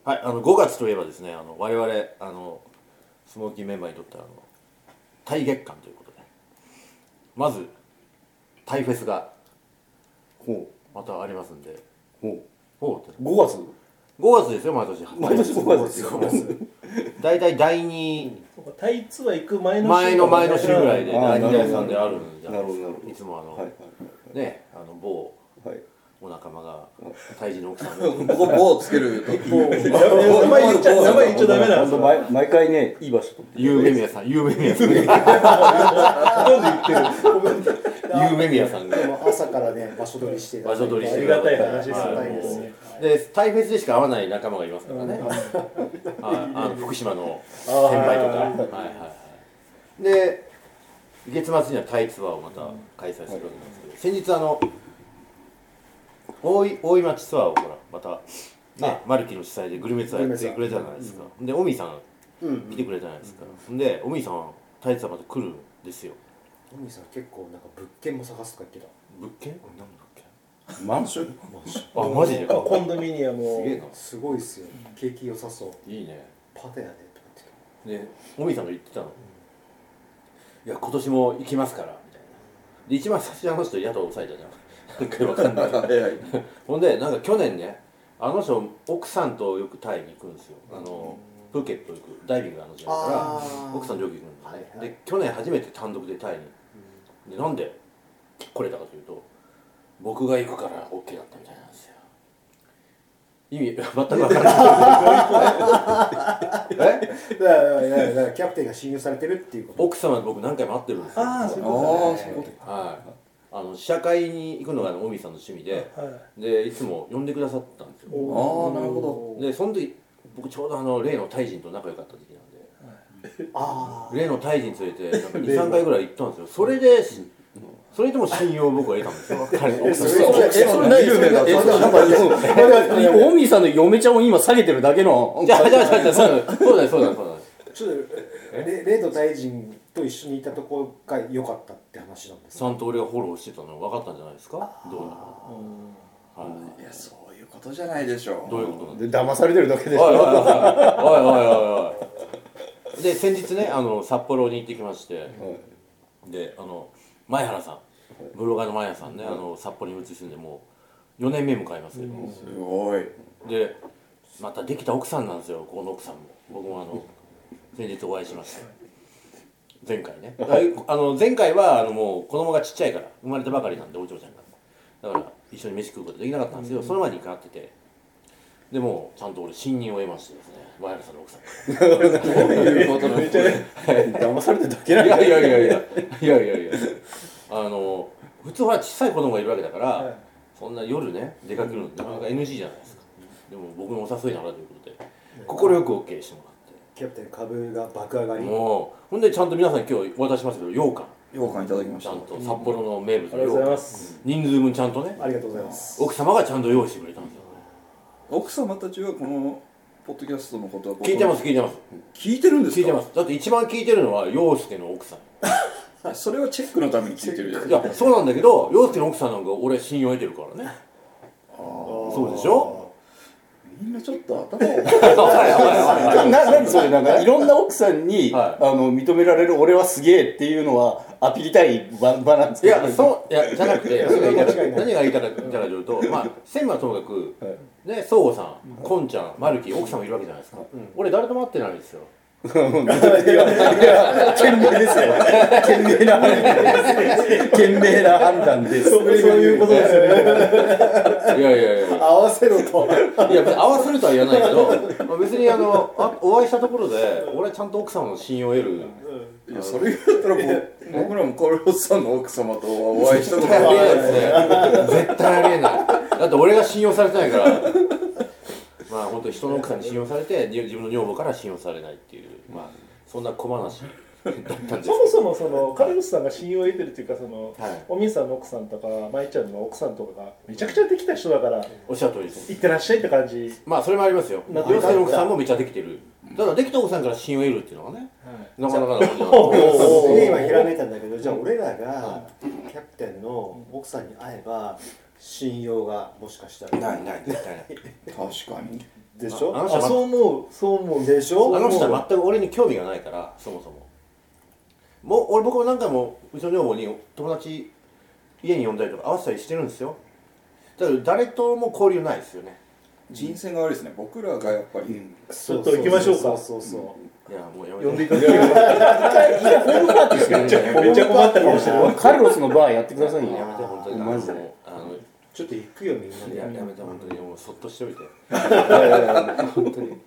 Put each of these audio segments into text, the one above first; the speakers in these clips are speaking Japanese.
はい、5月といえばですね、我々スモーキーメンバーにとってはタイ月間ということで、まずタイフェスがほまたありますんで、 うほおうってう5月 5月ですよ、毎年。 毎年5月ですよ。 大体第2 タイツアー行く前の週ぐらいで第2第3であるんじゃないですか。 なるほどいつもはいはいね、某はいお仲間がタイ人の奥さんをここ棒つけると名前言っちゃダメなんですよ。 毎回ねいい場所と有名宮さん有名宮さんほとんど言ってる。 有名宮さんがでも朝からね場所取りして場所取りしてありがたい話ですありがよたいですね。 でタイフェスでしか会わない仲間がいますからね、福島の先輩とか、はいはいはい、で月末にはタイツアーをまた開催するわけなんですけど、先日大井町ツアーをほらまたねマルキの主催でグルメツアーやってくれたじゃないですか。でオミさん来てくれたじゃないですか。でオミさんタイツアーまた来るんですよ。 お兄さん結構なんか物件も探すとか言って物件？何の物件？ マンションあマジで？ コンドミニアムをすげえな。 た。すごいっすよ。景気良さそう。 いいね。 パテやねとか言ってでオミさんが言ってたの。いや今年も行きますからみたいな。で一番最初にあの人宿を抑えたじゃん。なんかわかんない。 早いほんでなんか去年ねあの人奥さんとよくタイに行くんですよ。プーケット行くダイビングが時代から奥さんとよく行くんですね。 はいはいで去年初めて単独でタイに。でなんで来れたかというと僕が行くから OK だったみたいなんですよ。意味全く分からない。え？ だからキャプテンが信用されてるっていうこと。 奥様で僕何回も会ってるんですよ。 ああそういうあこあそういうことはい。試写会に行くのがオミさんの趣味で、 とはいでいつも呼んでくださったんですよ。 ああなるほでその時僕ちょうど例のタイ人と仲良かった時期なんで、 あ例のタイ人連れてなんか2、3回ぐらい行ったんですよ。それでも信用を僕は得たんですよ。彼の奥さんと。 オミさんの嫁ちゃんを今下げてるだけのじゃあそうだそうだ。 ちょっとレイド大臣と一緒にいたとこが良かったって話なんですちゃんと俺がフォローしてたの分かったんじゃないですか。どういうの？はいどいやそういうことじゃないでしょどういうことなんでで騙されてるだけでしおいおいおいょおいで先日ね札幌に行ってきましてで前原さんブロガーの前原さんね札幌に移り住んでもう4年目迎えますけどすごいでまたできた奥さんなんですよ。この奥さんも僕も先日お会いしました前回ね。前回はもう子供がちっちゃいから生まれたばかりなんでお嬢ちゃんがだから一緒に飯食うことできなかったんですよ。その前に伺っててでもちゃんと俺信任を得ましてですね前原さんの奥さんどういうことなんですか騙されてるだけなんいだや普通は小さい子供がいるわけだから、そんな夜ね出かけるのなかなか NG じゃないですか。でも僕のお誘いならということで快く OK してもらってキャプテン株が爆上がり。 もうほんでちゃんと皆さん今日渡しますけど羊羹羊羹いただきましたちゃんと札幌の名物のありがとうございま羊羹す。 人数分ちゃんとねありがとうございます。 奥様がちゃんと用意してくれたんですよ。 奥様たちはこのポッドキャストのことは聞いてます聞いてます聞いてるんですか聞いてます。だって一番聞いてるのは陽介の奥さん。 それはチェックのために聞いてるじゃないいやそうなんだけど陽介の奥さんなんか俺信用得てるからね。そうでしょ。 みんなちょっと頭を何それなんかいろんな奥さんに、 は認められる俺はすげえっていうのはアピりたい場なんですいけどやじゃなくて何が言いたかというと専務はともかくね相互さんこんちゃんマルキ奥さんもいるわけじゃないですか。俺誰とも会ってないんですよ。 賢明ですよ賢明な判断ですそういうことですよね。 いや合わせろと。 いや別に合わせるとは言わないけど別にお会いしたところで俺はちゃんと奥様の信用を得る。 いやそれ言ったら僕らもカルロスさんの奥様とはお会いしたこと絶対ありえないないですね。絶対ありえない。だって俺が信用されてないからまあ本当に人の奥さんに信用されて自分の女房から信用されないっていうまあそんな小話だったんですけどそもそもカルロスさんが信用を得てるっていうかはいおみさんの奥さんとか舞ちゃんの奥さんとかがめちゃくちゃできた人だからおっしゃる通りです。 行ってらっしゃいって感じ。 まあそれもありますよ。 な陽介の奥さんもめっちゃできてる。ただできた奥さんから信用を得るっていうのがねなかなかなことすげえ今ひらめいたんだけど、じゃあ俺らがキャプテンの奥さんに会えば信用がもしかしたらない絶対ない。 確かにでしょ。 あの人はそう思うでしょ。 あの人は全く俺に興味がないからそもそも。僕も何回もうちの女房に友達家に呼んだりとか会わせたりしてるんですよ。だから誰とも交流ないですよね。 人選が悪いですね。僕らがやっぱり、 ちょっと行きましょうか。 いやもうやめて。 呼んでいただければホームパーティーしかやるめっちゃ困った顔してる。 カルロスのバーやってくださいよ。 やめて本当にマジで。 ちょっと行くよみんなで。 やめて本当にもうそっとしておいて。本当に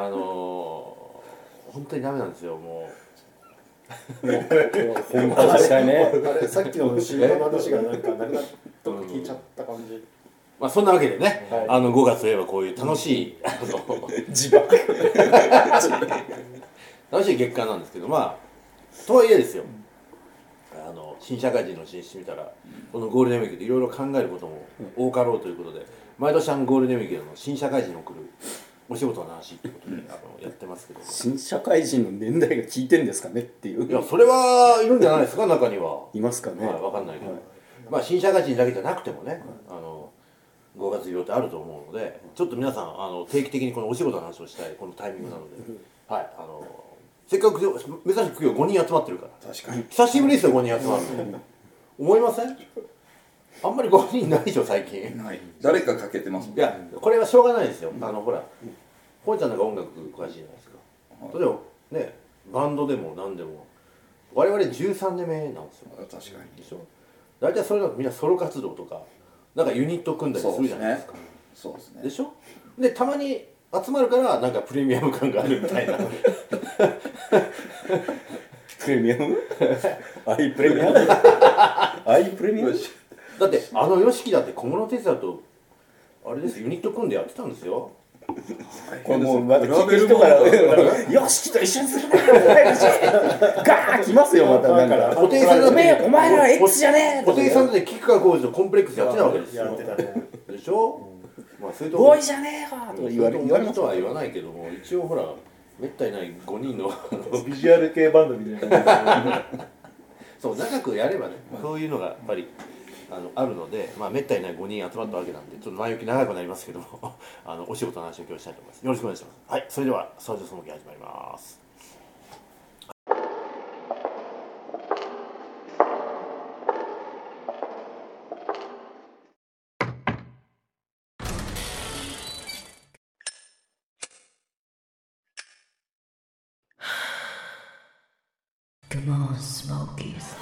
本当にダメなんですよもう。 ホームパーティーしたいね。 あれさっきの新聞の話がなんかなくなっとか聞いちゃった感じ。 まあそんなわけでね、 はい 5月といえばこういう楽しい自爆。 楽しい月間なんですけど、まあとはいえですよ、新社会人の進出見たらこのゴールデンウィークでいろいろ考えることも多かろうということで、毎年ゴールデンウィークでの新社会人に送るお仕事の話ってことでやってますけど、 新社会人の年代が聞いてんですかねっていう。 いやそれはいるんじゃないですか中には。 いますかね。 はい、分かんないけど、まあ新社会人だけじゃなくてもね、5月病ってあると思うので、ちょっと皆さん定期的にこのお仕事の話をしたいこのタイミングなので、はいせっかく珍しく今日5人集まってるから確かに久しぶりですよ5人集まるの思いません？あんまり5人ないでしょ最近。 ない。誰かかけてますもん。 いやこれはしょうがないですよ。ほら本ちゃんなんか音楽詳しいじゃないですか。例えばねバンドでも何でも我々13年目なんですよ。 確かに。 でしょ。大体それだとみんなソロ活動とかなんかユニット組んだりするじゃないですか。 そうですね。 でしょ。でたまに集まるからなんかプレミアム感があるみたいなプレミアムアイプレミアムアイプレミアムだってYOSHIKIだって小室哲哉とあれですユニット組んでやってたんですよ。 これもうまた聞く人から「よしきと一緒にするなガーッ来ますよまたなんか布袋さんだってお前らは X じゃねえ!」 布袋さんだって吉川晃司とコンプレックスやってたわけですよ。 やってたね。 でしょ。まあそういうとボーイじゃねえわとか言われますとは言わないけども一応ほらめったにない5人のビジュアル系バンドみたいな。 そう長くやればねそういうのがやっぱりあるので、まあ、めったにない5人集まったわけなんでちょっと前置き長くなりますけどもお仕事の話を今日したいと思います。よろしくお願いします。はい、それではスタジオその気始まります。 Come on, Smokies.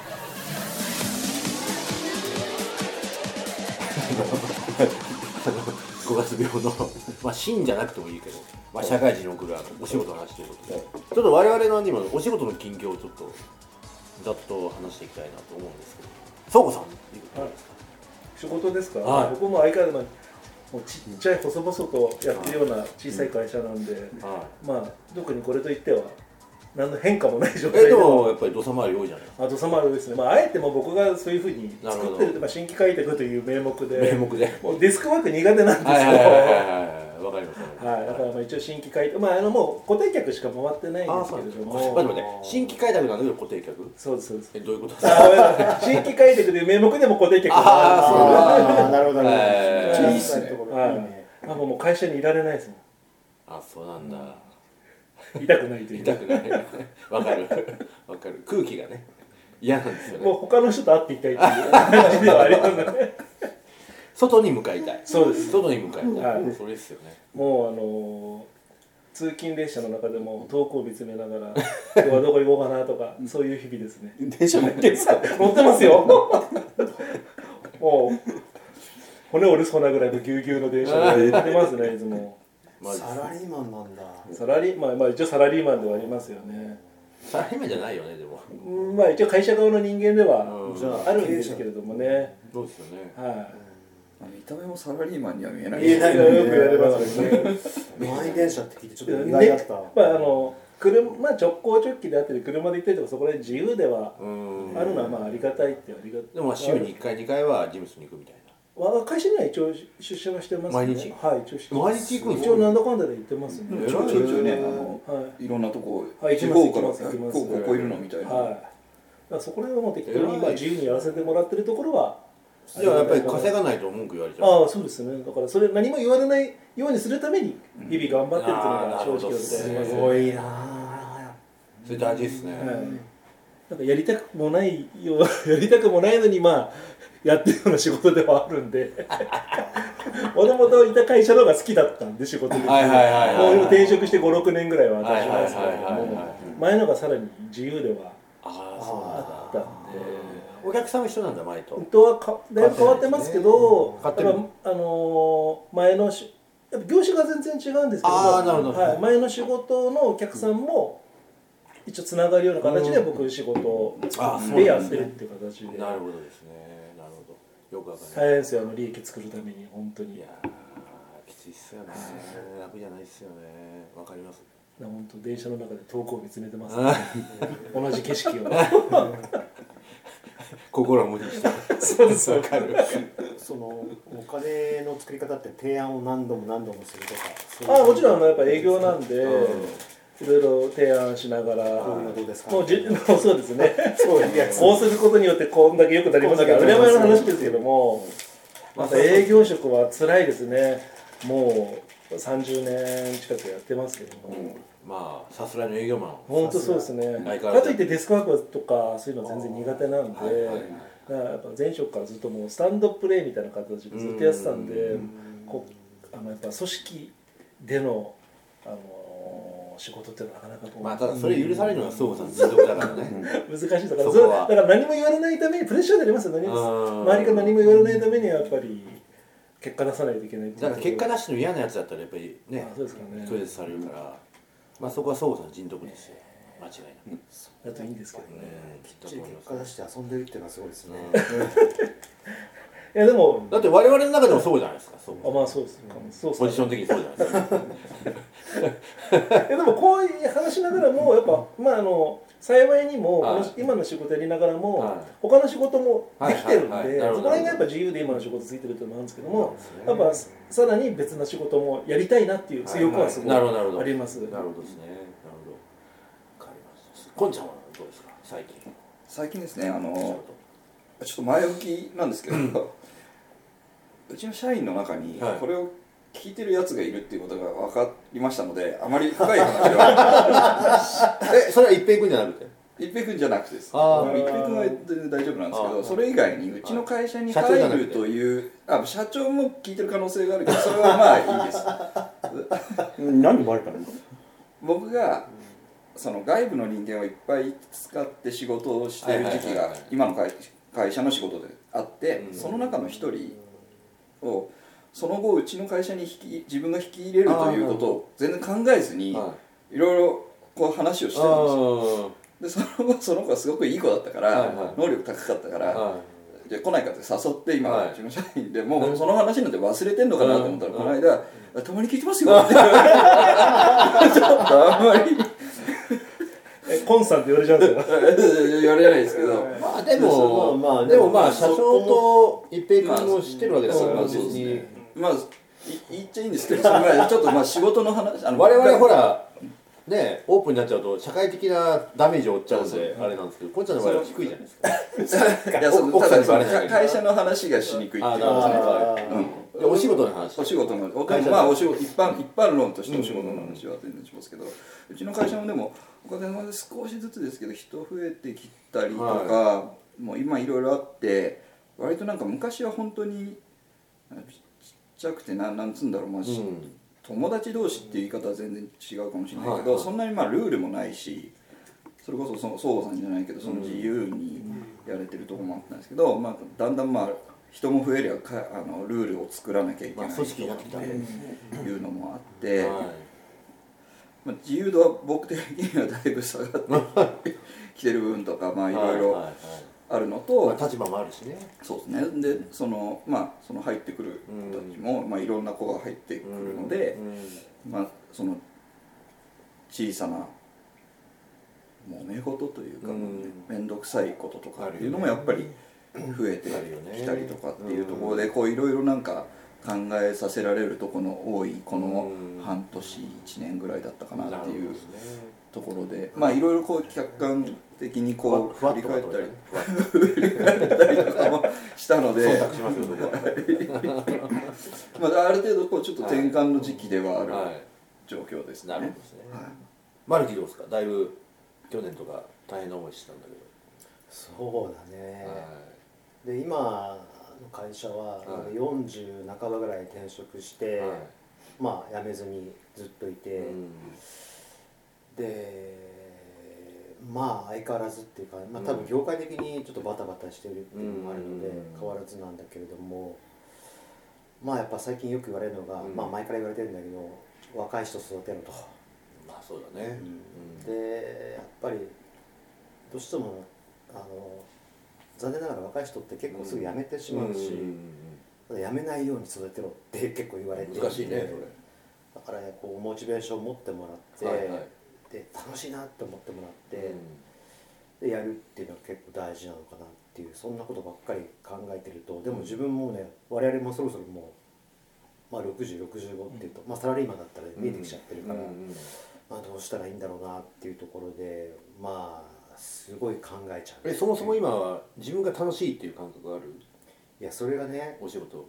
5月病のまあ真じゃなくてもいいけど、まあ、社会人に送るお仕事の話ということで、ちょっと我々の今お仕事の近況をちょっとざっと話していきたいなと思うんですけど、そうこさんいかがですか？ 仕事ですか、 はい僕も相変わらずもうちっちゃい細々とやってるような小さい会社なんで、 はまあ特にこれといっては何の変化もない状い。 態でもやっぱり土佐回り多いじゃないですか。 土佐回りですね、まあ、あえても僕がそういうふうに作ってる、まあ、新規開拓という名目で名目でもうデスクワーク苦手なんですよ。 はいはいはいはいわかります。 はい、だからまあ一応新規開拓、まあもう固定客しか回ってないんですけれども、 待って待って新規開拓なんだけど固定客？ そうですそうです。 どういうことですか？ ごめんなさい新規開拓という名目でも固定客ああなるほどなるほど。 いいっすねはい、もう会社にいられないですもん。 あ、そうなんだ。 痛くないという痛くない。わかるわかる。空気がね嫌なんですよね。 もう他の人と会っていきたいっていう感じではありますね。 外に向かいたい。 そうです。 外に向かいたい。 はいそれですよね。 もう通勤列車の中でも遠くを見つめながら今日はどこ行こうかなとかそういう日々ですね。 電車乗ってんすか？ 乗ってますよ。もう骨折るそうなぐらいのぎゅうぎゅうの電車で乗ってますねいつも。 マジサラリーマンなんだ。 まあ一応サラリーマンではありますよね。 サラリーマンじゃないよねでも。 まあ一応会社側の人間ではうんじゃああるんですけれどもね。 そうですよね。 はい。 見た目もサラリーマンには見えない。 言えないのよく言われますよね。 満員電車って聞いてちょっと意外だった。 まあ車、直行直帰であったり車で行ったりとかそこら辺自由ではあるのはまあありがたいってありがたい。 でもまあ週に1回2回は事務所に行くみたいな。 会社には一応出社はしてますね。 毎日はい一応して毎日行くんですか？ 一応なんだかんだで行ってますね。 ちょいちょいねはいろんなとこはい地方から行きますこういるのみたいな。 はい。だからそこら辺はもう適当にまあ自由にやらせてもらってるところはじゃあやっぱり稼がないと文句言われちゃう。 ああそうですね。だからそれ何も言われないようにするために日々頑張ってるというのが正直なことでありますすごいなあ。 それ大事ですね。 はい、なんかやりたくもないよやりたくもないのにまあやってるような仕事ではあるんでもともといた会社の方が好きだったんで仕事ではいはいはいはいもう転職して5、6年ぐらいは私なんですけれどはいはいはいはいも前のがさらに自由ではああそうあったんでお客さんも一緒なんだ前と。 本当はだいぶ変わってますけど変わってるやっぱ前のやっぱ業種が全然違うんですけどああなるほど。 はい、前の仕事のお客さんも一応つながるような形で僕仕事を作ってやってるっていう形でなるほどですね。なるほど。よくわかります。 大変ですよ利益作るために本当にいやーきついっすよね。楽じゃないっすよね。わかります。 本当電車の中で遠くを見つめてます、ね、同じ景色を心を無にして。 そうですわかるそのお金の作り方って提案を何度も何度もするとかそういうもちろんやっぱ営業なんで、いろいろ提案しながら、 こういうのどうですかもうそうですねそういうやつこうすることによってこんだけ良くなりますから当たり前の話ですけども、また営業職は辛いですね。もう30年近くやってますけども、 まあさすらいの営業マン。 本当そうですね。 相変わらずかといってデスクワークとかそういうのは全然苦手なんで、だからやっぱ前職からずっともうスタンドプレーみたいな形でずっとやってたんで、こうやっぱ組織での仕事っていうのはなかなかこう、 まあただそれ許されるのが相互さん人族だからね。 難しいだからそこはだから何も言われないためにプレッシャーになりますよ。周りから何も言われないためにはやっぱり結果出さないといけない。 だから結果出しの嫌なやつだったらやっぱりねそうですかね。 拒絶されるから、まあそこは相互さんの人徳ですよ。間違いなく。 だといいんですけどね。 きっ結果出して遊んでるっていうのはすごいですね。 いやでもだって我々の中でもそうじゃないですか。そうまあそうです。そうポジション的にそうじゃないですか。 でもこういう話しながらもやっぱまあ幸いにも、 はい今の仕事やりながらも、 はい他の仕事もできてるんで、 はいはいはいそこら辺がやっぱ自由で今の仕事ついてるっていうのもあるんですけども、やっぱさらに別な仕事もやりたいなっていうそういう欲はすごいなるほどなるほどあります。 なるほどですね。なるほど。わかりました。こんちゃんはどうですか最近。 最近ですねちょっと前置きなんですけどうちの社員の中にはいこれを聞いてるやつがいるっていうことが分かりましたので、あまり深い話はそれは一平君じゃなくて。 一平君じゃなくてです。一あー平君は全然大丈夫なんですけど、 あーそれ以外にうちの会社に社長じゃなくて入るという社長も聞いてる可能性があるけど、それはまあいいです。 何でバレたの？ 僕がその外部の人間をいっぱい使って仕事をしている時期が今の会社の仕事であって、その中の一人をその後うちの会社に自分が引き入れるということを全然考えずにいろいろこう話をしてるんですよ。でその子はすごくいい子だったから能力高かったからじゃあ来ないかって誘って今うちの社員でもうその話なんて忘れてんのかなと思ったらこの間「たまに聞いてますよ」ってちょっとあんまりコンさんって言われちゃうんですよ。 言われないですけどまあでもまあ社長と一平君を知ってるわけだから別に。 まあ言っちゃいいんですけど、それぐらいちょっとまあ仕事の話我々ほらねオープンになっちゃうと社会的なダメージを負っちゃうんであれなんですけど、こっちの場合は低いじゃないですか。 いや奥さんにバレない会社の話がしにくいっていうあなるかほど。でお仕事の話。 お仕事のまあお仕事一般論としてお仕事の話は全然しますけど、うちの会社もでもおかげさまで少しずつですけど人増えてきたりとか、もう今いろいろあって割となんか昔は本当にちっちゃくてなんつうんだろう、まあ友達同士っていう言い方は全然違うかもしれないけど、そんなにまあルールもないし、それこそ相互さんじゃないけどその自由にやれてるところもあったんですけど、まあ、だんだんまあ人も増えりゃルールを作らなきゃいけないとかっていうのもあって、まあ、自由度は僕的にはだいぶ下がってきてる部分とかまあいろいろあるのと、 立場もあるしね。 そうですね。でその入ってくる人たちも、まあ、いろんな子が入ってくるので、まあその小さな揉め事というか面倒くさいこととかっていうのもやっぱり増えてきたりとかっていうところでこういろいろなんか考えさせられるとこの多いこの半年1年ぐらいだったかなっていうところで、まあいろいろこう客観的にこう振り返ったりとかもしたのでまあある程度こうちょっと転換の時期ではある状況ですね。 なるほどですね。マルキどうですか。だいぶ去年とか大変な思いしたんだけど。 そうだね、で今の会社は40半ばぐらい転職して、まあ辞めずにずっといて、でまあ相変わらずっていうか、まあ、多分業界的にちょっとバタバタしてるっていうのもあるので変わらずなんだけれども、まあやっぱ最近よく言われるのが、まあ前から言われてるんだけど、若い人育てろと。 まあそうだね。 でやっぱりどうしても残念ながら若い人って結構すぐ辞めてしまうし、辞めないように育てろって結構言われていて、 難しいねそれ。 だからこうモチベーションを持ってもらって、で楽しいなって思ってもらって、でやるっていうのは結構大事なのかなっていう、そんなことばっかり考えてると、でも自分もね、我々もそろそろもう、まあ、60、65っていうと、まあ、サラリーマンだったら見えてきちゃってるから、まあ、どうしたらいいんだろうなっていうところで、まあすごい考えちゃう。 そもそも今は自分が楽しいっていう感覚がある。 いやそれがね、 お仕事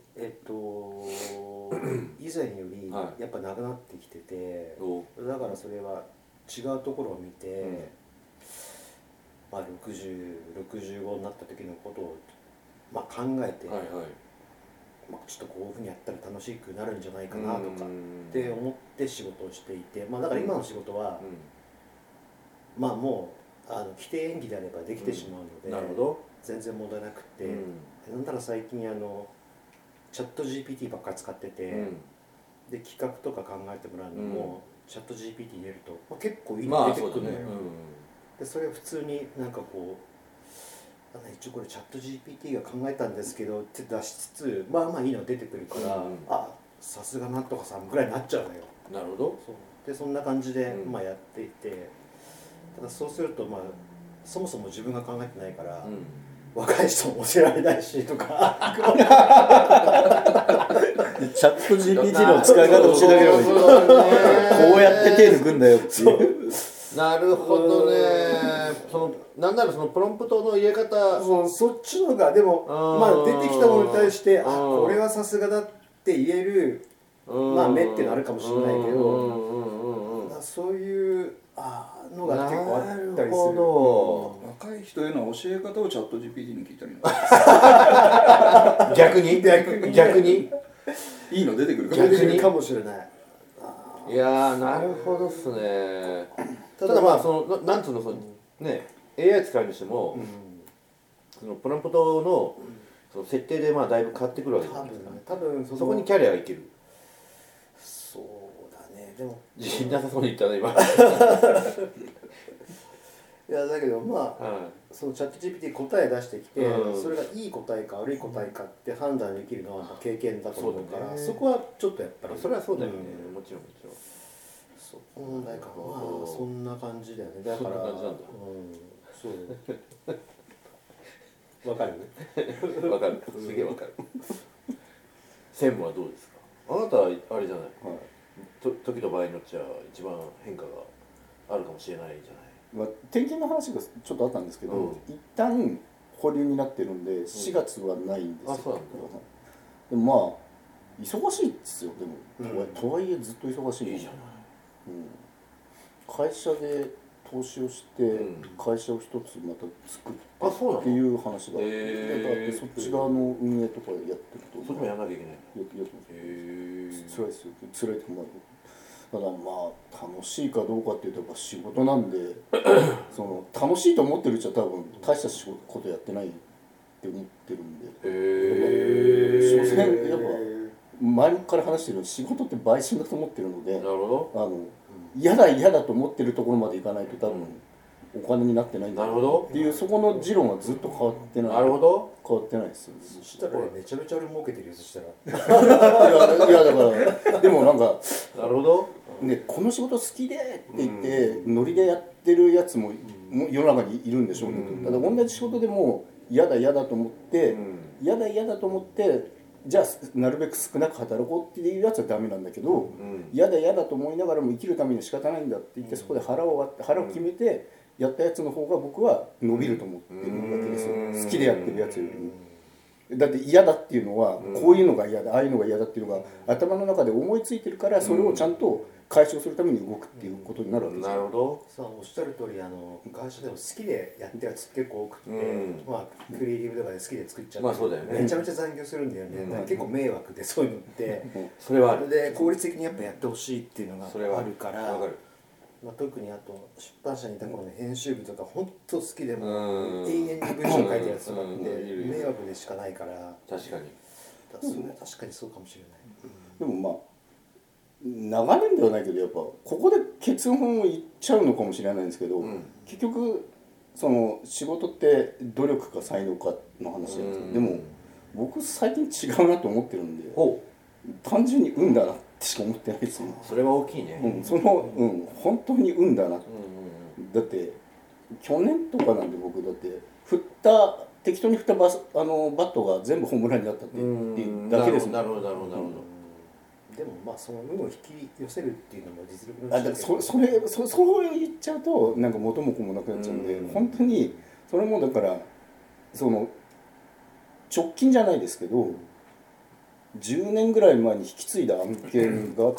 以前よりやっぱなくなってきてて、だからそれは違うところを見て、まあ60、65になった時のことを、まあ、考えて、まあ、ちょっとこういうふうにやったら楽しくなるんじゃないかなとかって思って仕事をしていて、まあ、だから今の仕事は、まあもう規定演技であればできてしまうので、 なるほど、 全然問題なくて、なんなら最近チャット GPT ばっかり使ってて、で企画とか考えてもらうのも、チャット GPT 入れると、まあ、結構いいの出てくるのよ。でそれを普通になんかこう一応これチャット GPT が考えたんですけどって出しつつ、まあまあいいの出てくるから、あ、さすがなんとかさんぐらいになっちゃうのよ。 なるほど。 でそんな感じで、まあやっていて、ただそうするとまあそもそも自分が考えてないから、若い人も教えられないしとかチャット GPT の使い方を教えてあげればいいこうやって手抜くんだよっていうなるほどね。なんならそのプロンプトの入れ方、 そっちの方がでもまあ出てきたものに対してこれはさすがだって言えるまあ目っていうのはあるかもしれないけど、そういうのが結構あったりする。 若い人への教え方をチャット GPT に聞いたり逆にいいの出てくるかもしれない。 いやー、なるほどっすね。ただまあなんつうのね、AI 使うにしても、そのプロンプトのその設定でまあだいぶ変わってくるわけです。 多分そこにキャリアがいける。 そうだね。でも自信なさそうに言ったね今。 いやだけどまあ、そのチャット GPT 答え出してきて、それがいい答えか悪い答えかって判断できるのは経験だと思うから、そこはちょっとやっぱりそれはそうだよね、もちろんそこ問題かな。まあそんな感じだよね。だからそうわかるわかる、すげえわかる。専務はどうですか。あなたはあれじゃない、時と場合によっちゃ一番変化があるかもしれないじゃない。 転勤の話がちょっとあったんですけど、一旦保留になってるんで4月はないんですよ。でもまあ忙しいですよ。でもとはいえずっと忙しい。いいじゃない。会社で投資をして会社を一つまた作ってっていう話があって、そっち側の運営とかやってるとそっちもやらなきゃいけない。 やってます。辛いですよ。辛いと思う。ただまあ楽しいかどうかっていうとやっぱ仕事なんで楽しいと思ってる人は多分大したことやってないって思ってるんで、所詮やっぱ前から話してるように仕事って売春だと思ってるので、嫌だと思ってるところまでいかないと多分お金になってないんだっていう、そこの持論はずっと変わってない。なるほど、変わってないですよね。 そしたらめちゃめちゃ俺儲けてるよ。そしたらいやだからでもなんかなるほどね、この仕事好きでって言ってノリでやってるやつも世の中にいるんでしょうね。ただ同じ仕事でも嫌だと思って嫌だと思ってじゃあなるべく少なく働こうっていうやつはダメなんだけど、嫌だ嫌だと思いながらも生きるためには仕方ないんだって言って、そこで腹を割って腹を決めてやったやつの方が僕は伸びると思ってるわけですよ、好きでやってるやつよりも。だって嫌だっていうのはこういうのが嫌だ、ああいうのが嫌だっていうのが頭の中で思いついてるから、それをちゃんと解消するために動くっていうことになるわけですよ。 なるほど。 そうおっしゃる通り会社でも好きでやってるやつ結構多くて、まあクリエイティブとかで好きで作っちゃって、 まあそうだよね、 めちゃめちゃ残業するんだよね、だから結構迷惑でそういうのってそれはある。 で効率的にやっぱやってほしいっていうのがそれはあるからわかる。 まあ、特にあと出版社にいた頃の編集部とか本当好きでもうん永遠に文章書いてるやつとかってうんいるいる迷惑でしかないから確かに。 それは確かにそうかもしれない。 でもまあ長年ではないけど、やっぱここで結論を言っちゃうのかもしれないんですけど、結局その仕事って努力か才能かの話なんですよ。でも僕最近違うなと思ってるんで、単純に運だなってしか思ってないですよ。 それは大きいね。 本当に運だな、だって去年とかなんで、僕だって適当に振ったバットが全部ホームランになったっていうだけですもん。 なるほどなるほどなるほど。 でもまあその運を引き寄せるっていうのも実力のだからそう言っちゃうとなんか元も子もなくなっちゃうんで、本当にそれもだからその直近じゃないですけど、10年ぐらい前に引き継いだ案件があって、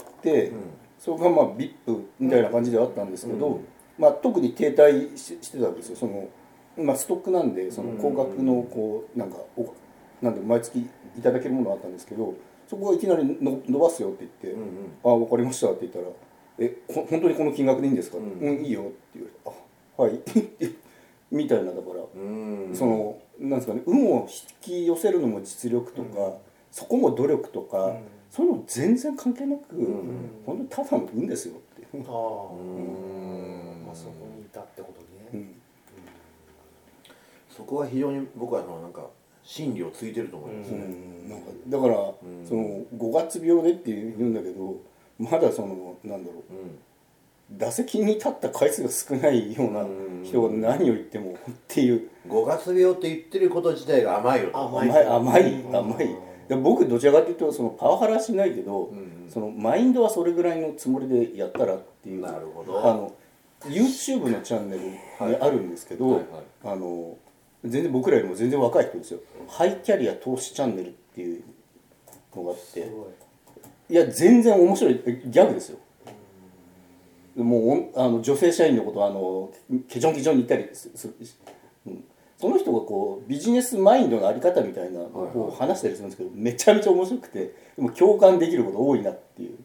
それがまあ VIP みたいな感じではあったんですけど、まあ、特に停滞してたわけですよ。そのまあ、ストックなんで、その高額のこうなんで毎月いただけるものがあったんですけど、そこがいきなり伸ばすよって言って「ああ分かりました」って言ったら「本当にこの金額でいいんですか?」いいよ」って言われて「あはい」みたいな。だからそのなんですかね、運を引き寄せるのも実力とか、そこも努力とか、そういうの全然関係なく、本当にただの運ですよっていう。 まあそこにいたってことね。 そこは非常に僕はなんか真理をついてると思いますね。 なんかだから、その5月病でって言うんだけど、まだそのなんだろう、打席に立った回数が少ないような人が何を言ってもっていう。 5月病って言ってること自体が甘いよと。 甘い。で僕どちらかというとそのパワハラはしないけど、そのマインドはそれぐらいのつもりでやったらっていう。 なるほど。 YouTube のチャンネルにあるんですけど、全然僕らよりも全然若い人ですよ。ハイキャリア投資チャンネルっていうのがあって、いや全然面白いギャグですよ。もう女性社員のことをケチョンケチョンに言ったりする、その人がこうビジネスマインドのあり方みたいなのを話したりするんですけど、めちゃめちゃ面白くて、でも共感できること多いなっていう、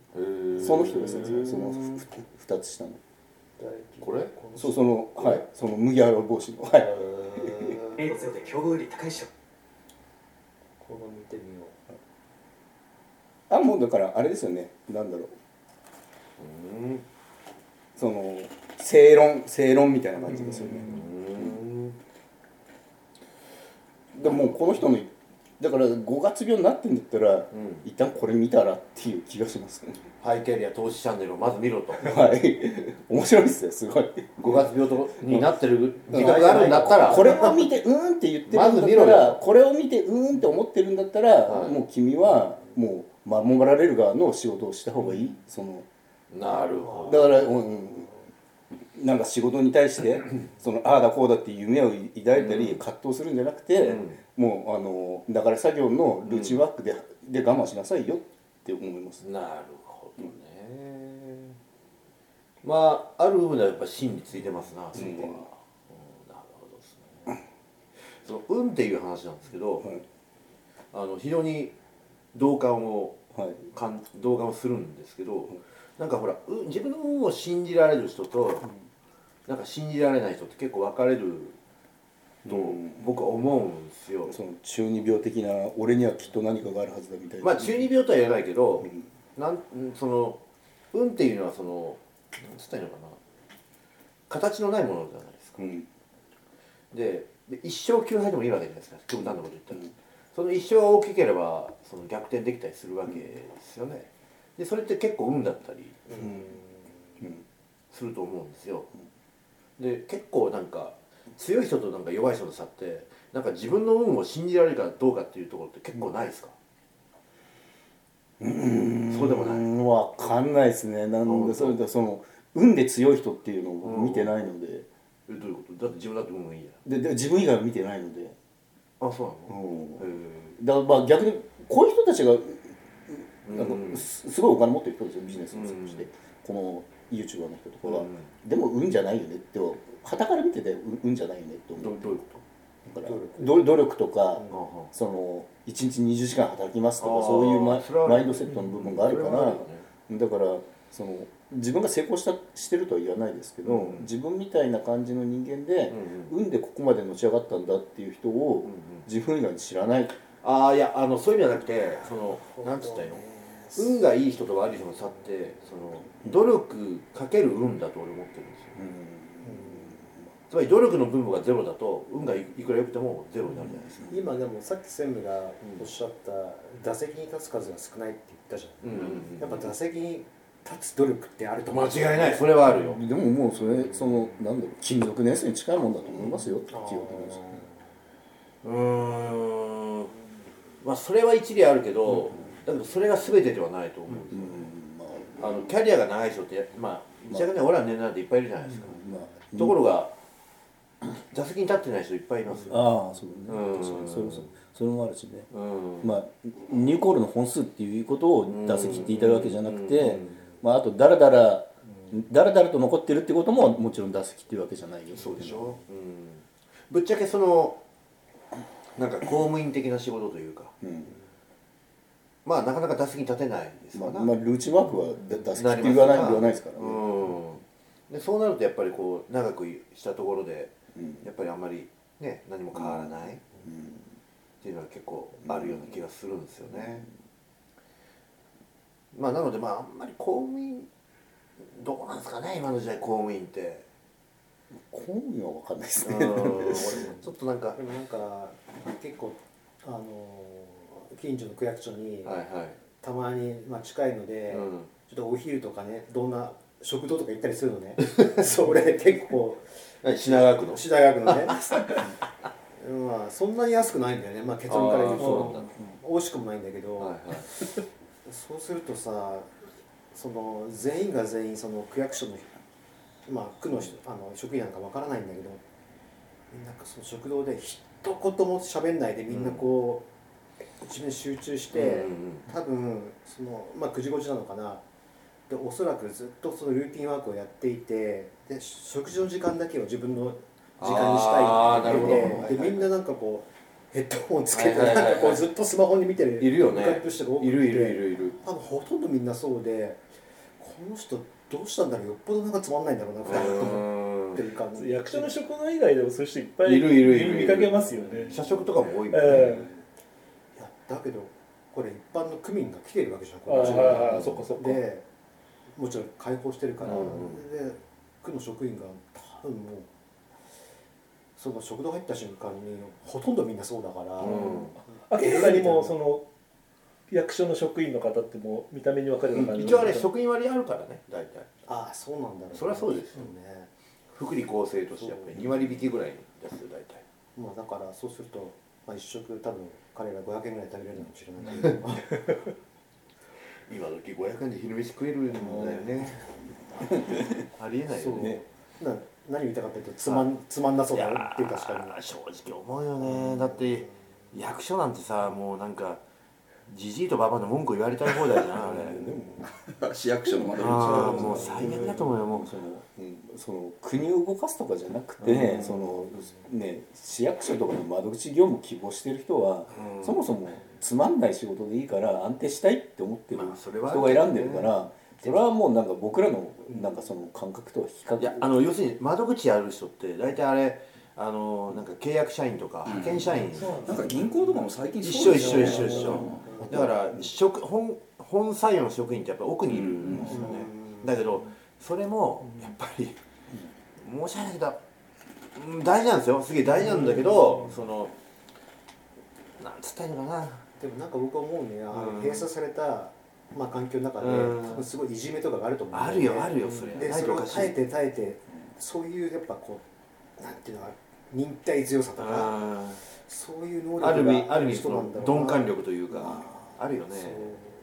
その人ですね。その2つ下のこれその麦わら帽子のについて競合より高いっしょ。この見てみよう。もうだからあれですよね、なんだろう、その正論みたいな感じですよね。でももうこの人のだから5月病になってんだったら、一旦これ見たらっていう気がしますね。 ハイキャリア投資チャンネルをまず見ろと。 面白いですよ、すごい。 5月病になってる自覚があるんだったら、 これを見てって言ってるんだったら、これを見てって思ってるんだったら、もう君はもう守られる側の仕事をした方がいい。 なるほど。 だからなんか仕事に対してああだこうだっていう夢を抱いたり葛藤するんじゃなくて、もうだから作業のルーチンワークで我慢しなさいよって思います。 なるほどね。まあある部分ではやっぱ真についてますな、そこは。なるほどですね。その運っていう話なんですけど、非常に同感をするんですけど、なんかほら自分の運を信じられる人となんか信じられない人って結構分かれると僕は思うんですよ。 その中二病的な、俺にはきっと何かがあるはずだみたいな。 まあ中二病とは言えないけど、その運っていうのはなんつったらいいのかな、形のないものじゃないですか。で一生9敗でもいいわけじゃないですか、極端なこと言ったら。その一生が大きければ逆転できたりするわけですよね。でそれって結構運だったりすると思うんですよ。で結構なんか強い人と弱い人の差って、なんか自分の運を信じられるかどうかっていうところって結構ないですか？ そうでもない。 わかんないですね。なんでそれでその運で強い人っていうのを見てないので。 どういうこと？だって自分だって運がいいや。 で自分以外は見てないので。 あ、そうなの？ だからまあ逆にこういう人たちがなんかすごいお金持ってる人ですよ、ビジネスをして、この YouTuber の人とかは、でも運じゃないよねって傍から見てて運じゃないよねって思う。 どういうこだから努力とか、その1日20時間働きますとかそういうマインドセットの部分があるから、だからその自分が成功してるとは言わないですけど、自分みたいな感じの人間で、運でここまでのし上がったんだっていう人を自分以外に知らない。 ああ、いや、そういう意味じゃなくて、そのなんつったらいいの、運がいい人と悪い人の差って、その努力かける運だと俺思ってるんですよ。つまり努力の分母がゼロだと運がいくら良くてもゼロになるじゃないですか。 今でもさっき専務がおっしゃった打席に立つ数が少ないって言ったじゃん。やっぱ打席に立つ努力ってあると思う。 間違いない、それはあるよ。 でももうそれそのなんだろう、勤続年数に近いもんだと思いますよっていうわけです。 まあそれは一理あるけど、だけどそれが全てではないと思うんですよ。キャリアが長い人ってまあ一躍ね、俺ら年なんていっぱいいるじゃないですか。ところが座席に立ってない人いっぱいいますよ。 ああ、そうね。それもあるしね。まあニューコールの本数っていうことを打席って言いたいわけじゃなくて、まああとだらだらと残ってるってことももちろん打席っていうわけじゃないよ。 そうでしょ。ぶっちゃけそのなんか公務員的な仕事というか、まあなかなか打席に立てないですから。 まあルーチンワークは打席って言わないですからね。 でそうなるとやっぱりこう長くしたところでやっぱりあんまりね何も変わらないっていうのは結構あるような気がするんですよね。まあなのでまああんまり公務員どうなんですかね、今の時代公務員って。 公務員は分かんないですね。 ちょっとなんかでもなんか結構近所の区役所にたまにまあ近いので、ちょっとお昼とかね、どんな食堂とか行ったりするのね。それ結構品川区のね。まあそんなに安くないんだよね。まあ結論から言うと美味しくもないんだけど、そうするとさ、その全員が全員その区役所のまあ区の職員なんかわからないんだけど、みんなその食堂で一言も喋んないでみんなこう一面集中して、多分そのまあ9時5時なのかな。でおそらくずっとそのルーティンワークをやっていて、で食事の時間だけを自分の時間にしたいって言ってて、でみんななんかこうヘッドホンつけてなんかこうずっとスマホに見てるいるよね。 向かいの人が多くて、 いる。 多分ほとんどみんなそうで、この人どうしたんだろう、よっぽどなんかつまんないんだろうな普段と思ってる感じ。 役所の職能以外でもそういう人いっぱいいる見かけますよね。 社食とかも多いもんね。 いやだけどこれ一般の区民が来てるわけじゃん、このそっかそっか。 でもちろん開放してるから、で区の職員が多分もうその食堂入った瞬間にほとんどみんなそうだから、 明らかにもうその役所の職員の方ってもう見た目に分かるような感じ。 一応ね職員割あるからね、大体。 ああそうなんだろうね。 そりゃそうですよね。福利厚生としてやっぱり2割引きぐらいですよ大体。 まあだからそうすると、まあ、一食多分彼ら500円ぐらい食べれるのかもしれないけど今時500円で昼飯食えるんだよね。ありえないよね。 何言いたかったというとつまんなそうだなっていう確かに正直思うよね。だって役所なんてさ、もうなんかじじいとばばの文句言われたい放題じゃんあれ。 市役所の窓口もう最悪だと思うよ。もうその国を動かすとかじゃなくて、そのね市役所とかの窓口業務希望してる人は、そもそもつまんない仕事でいいから安定したいって思ってる人が選んでるから、それはもうなんか僕らのなんかその感覚とは比較。 いや要するに窓口やる人って大体あれなんか契約社員とか派遣社員、 なんか銀行とかも最近一緒だから本採用の職員ってやっぱ奥にいるんですよね。だけどそれもやっぱり申し訳ないけど大事なんですよ。すげえ大事なんだけど、そのなんつったらいいのかな。 でもなんか僕は思うには、閉鎖されたまあ環境の中で、多分すごいいじめとかがあると思うんで、 あるよそれ。 でそれを耐えてそういうやっぱこうなんていうのか忍耐強さとかそういう能力がある意味人なんだろうな。 鈍感力というかあるよね。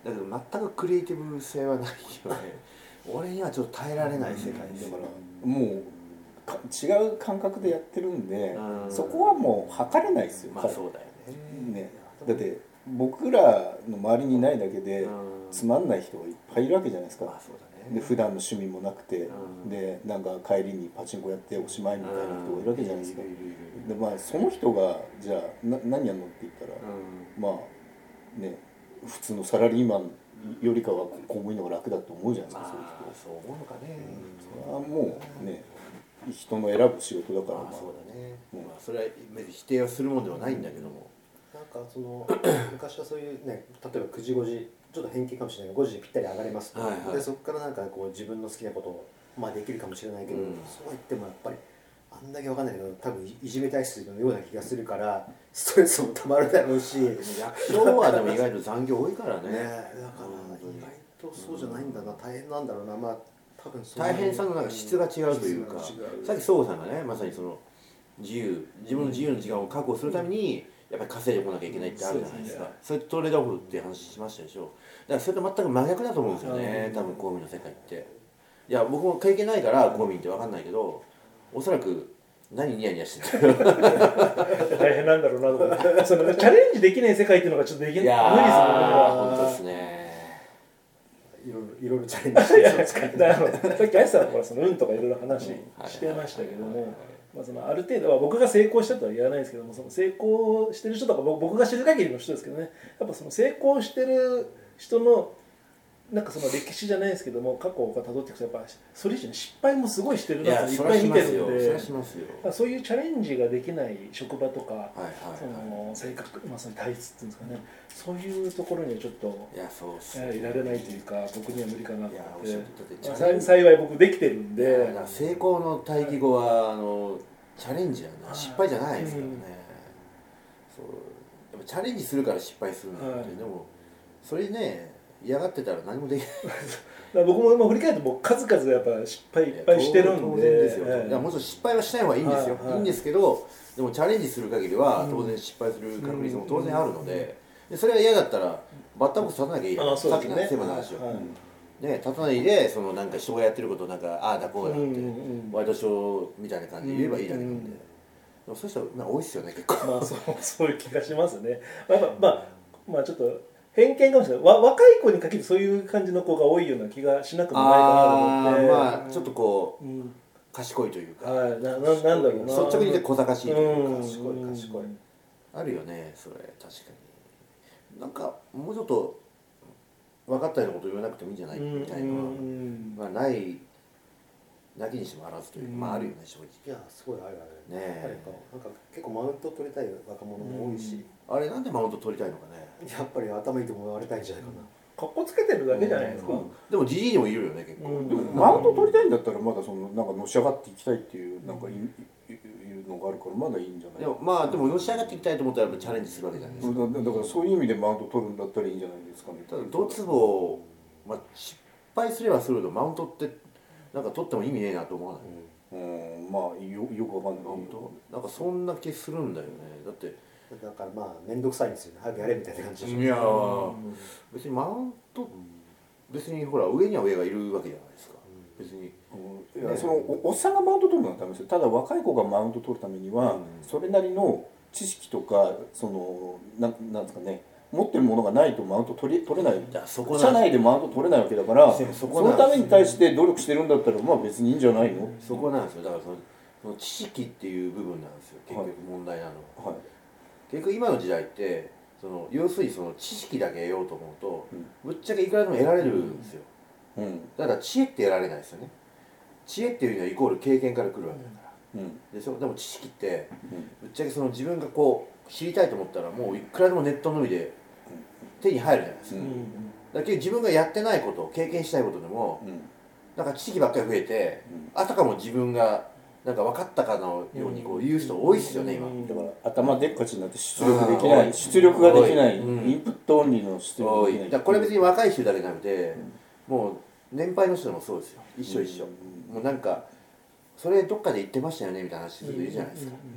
だけど全くクリエイティブ性はないよね俺にはちょっと耐えられない世界ですだからもう違う感覚でやってるんで、 うんそこはもう測れないですよ。 まあそうだよねね、だって僕らの周りにいないだけでうんつまんない人がいっぱいいるわけじゃないですか。 まあそうだでね普段の趣味もなくて、 うんでなんか帰りにパチンコやっておしまいみたいな人がいるわけじゃないですか。 いるでまあその人がじゃあ何やんのって言ったら、まあね普通のサラリーマンよりかは公務員の方が楽だと思うじゃないですか、 まあそう思うのかねそれはもうね人の選ぶ仕事だから、 まあそうだねうんまあそれは別に否定をするもんではないんだけどもなんかその昔はそういうね、例えば9時5時ちょっと偏見かもしれないけど5時にぴったり上がれますと、 はいはいでそこからなんかこう自分の好きなことをまあできるかもしれないけど、 うんそうは言ってもやっぱりあんだけわかんないけど多分いじめ体質のような気がするからストレスもたまるだろうし、ね、 役所はでも意外と残業多いからねだから意外とそうじゃないんだな、大変なんだろうな、まあ多分そう大変さのなんか質が違うというか質が違うさっき宗吾さんがねまさにその自分の自由の時間を確保するためにやっぱり稼いでこなきゃいけないってあるじゃないですかそれトレードオフっていう話しましたでしょだからそれと全く真逆だと思うんですよね多分公務員の世界っていや僕も経験ないから公務員って分かんないけどおそらく何ニヤニヤしてる大変なんだろうなと思ってそのチャレンジできない世界っていうのがちょっとできないいや無理するのーが本当ですねいろいろチャレンジしてるじゃないですか。 だからさっきアイスさんのその運とかいろいろ話してましたけども、まあ、そのある程度は僕が成功したとは言わないですけどもその成功してる人とか僕が知る限りの人ですけどねやっぱその成功してる人のなんかその歴史じゃないですけども過去をたどっていくとやっぱそれ以上に失敗もすごいしてるなっていっぱい見てるんそれではしますよそういうチャレンジができない職場とか、 はいはいその性格、まあ、その体質っていうんですかねそういうところにはちょっといやそうっすねいられないというか僕には無理かなといやおっ思っしゃるとりて、まあチャレンジ幸い僕できてるんいやだでから成功の対義語はチャレンジやな失敗じゃないですからね、そうやっぱチャレンジするから失敗するんだって、 はいでもそれね嫌がってたら何もできないだから僕も今振り返ると僕数々やっぱ失敗いっぱいしてるん当で然ですよ、 ええいやもちろん失敗はしない方がいいんですよ、 はいはいいいんですけどでもチャレンジする限りは当然失敗する確率も当然あるので、でそれが嫌だったらバッターボックス立たなきゃいいやん、さっきのセーブの話を、 はいね、立たないでそのなんか人がやってることをなんかああだこうだって、ワイドショーみたいな感じで言えばいいだけなんで、でもそういう人多いっすよね結構、 まあそういう気がしますねまあちょっと偏見かもしれない若い子に限るそういう感じの子が多いような気がしなくもないかなと思ってまあちょっとこう、 うん賢いというか、 はいなんだろうな率直に言って小賢しいというか、 賢いあるよねそれ確かになんかもうちょっと分かったようなこと言わなくてもいいんじゃないみたいなのは、まあないなきにしもあらずというか、まああるよね正直いやすごいあるある。 ねえやっぱりなんか結構マウント取りたい若者も多いし、 あれなんでマウント取りたいのかねやっぱり頭いいと思われたいんじゃないかな。 かっこつけてるだけじゃないですか、 でもじじいにもいるよね結構、 うんでもマウント取りたいんだったらまだそのなんかのし上がっていきたいっていうなんかいうのがあるからまだいいんじゃないでもまあでものし上がっていきたいと思ったらやっぱチャレンジするわけじゃないですか、 だからそういう意味でマウント取るんだったらいいんじゃないですかね。 ただドツボ、まあ、失敗すればするほどマウントってなんか取っても意味ねえなと思わない、 まあよくわかんない。 本当なんかそんな気するんだよねだってだからまあ面倒くさいんですよね。早くやれみたいな感じでしょ。 いやー別にマウント別にほら上には上がいるわけじゃないですか別にいやそのおっさんがマウント取るのはダメですよ。ただ若い子がマウント取るためには、それなりの知識とかそのなんですかね持ってるものがないとマウント取れない。 そこ社内でマウント取れないわけだからそそのために対して努力してるんだったらまあ別にいいんじゃないの。 そこなんですよだからその知識っていう部分なんですよ結局問題なのは、 はい。 結局今の時代って要するにその知識だけ得ようと思うと、ぶっちゃけいくらでも得られるんですよ、だから知恵って得られないですよね知恵っていうのはイコール経験から来るわけだから、でしょでも知識ってぶっちゃけその自分がこう知りたいと思ったらもういくらでもネットのみで手に入るじゃないですか、だけど自分がやってないこと経験したいことでも、なんか知識ばっかり増えて、あたかも自分がなんか分かったかのようにこう言う人多いっすよね今、 だから頭でっかちになって出力できない出力ができない、インプットオンリーの出力多いができない。 だからこれ別に若い人だけじゃなくて、もう年配の人でもそうですよ一緒、もうなんかそれどっかで言ってましたよねみたいな話する人いるじゃないですか、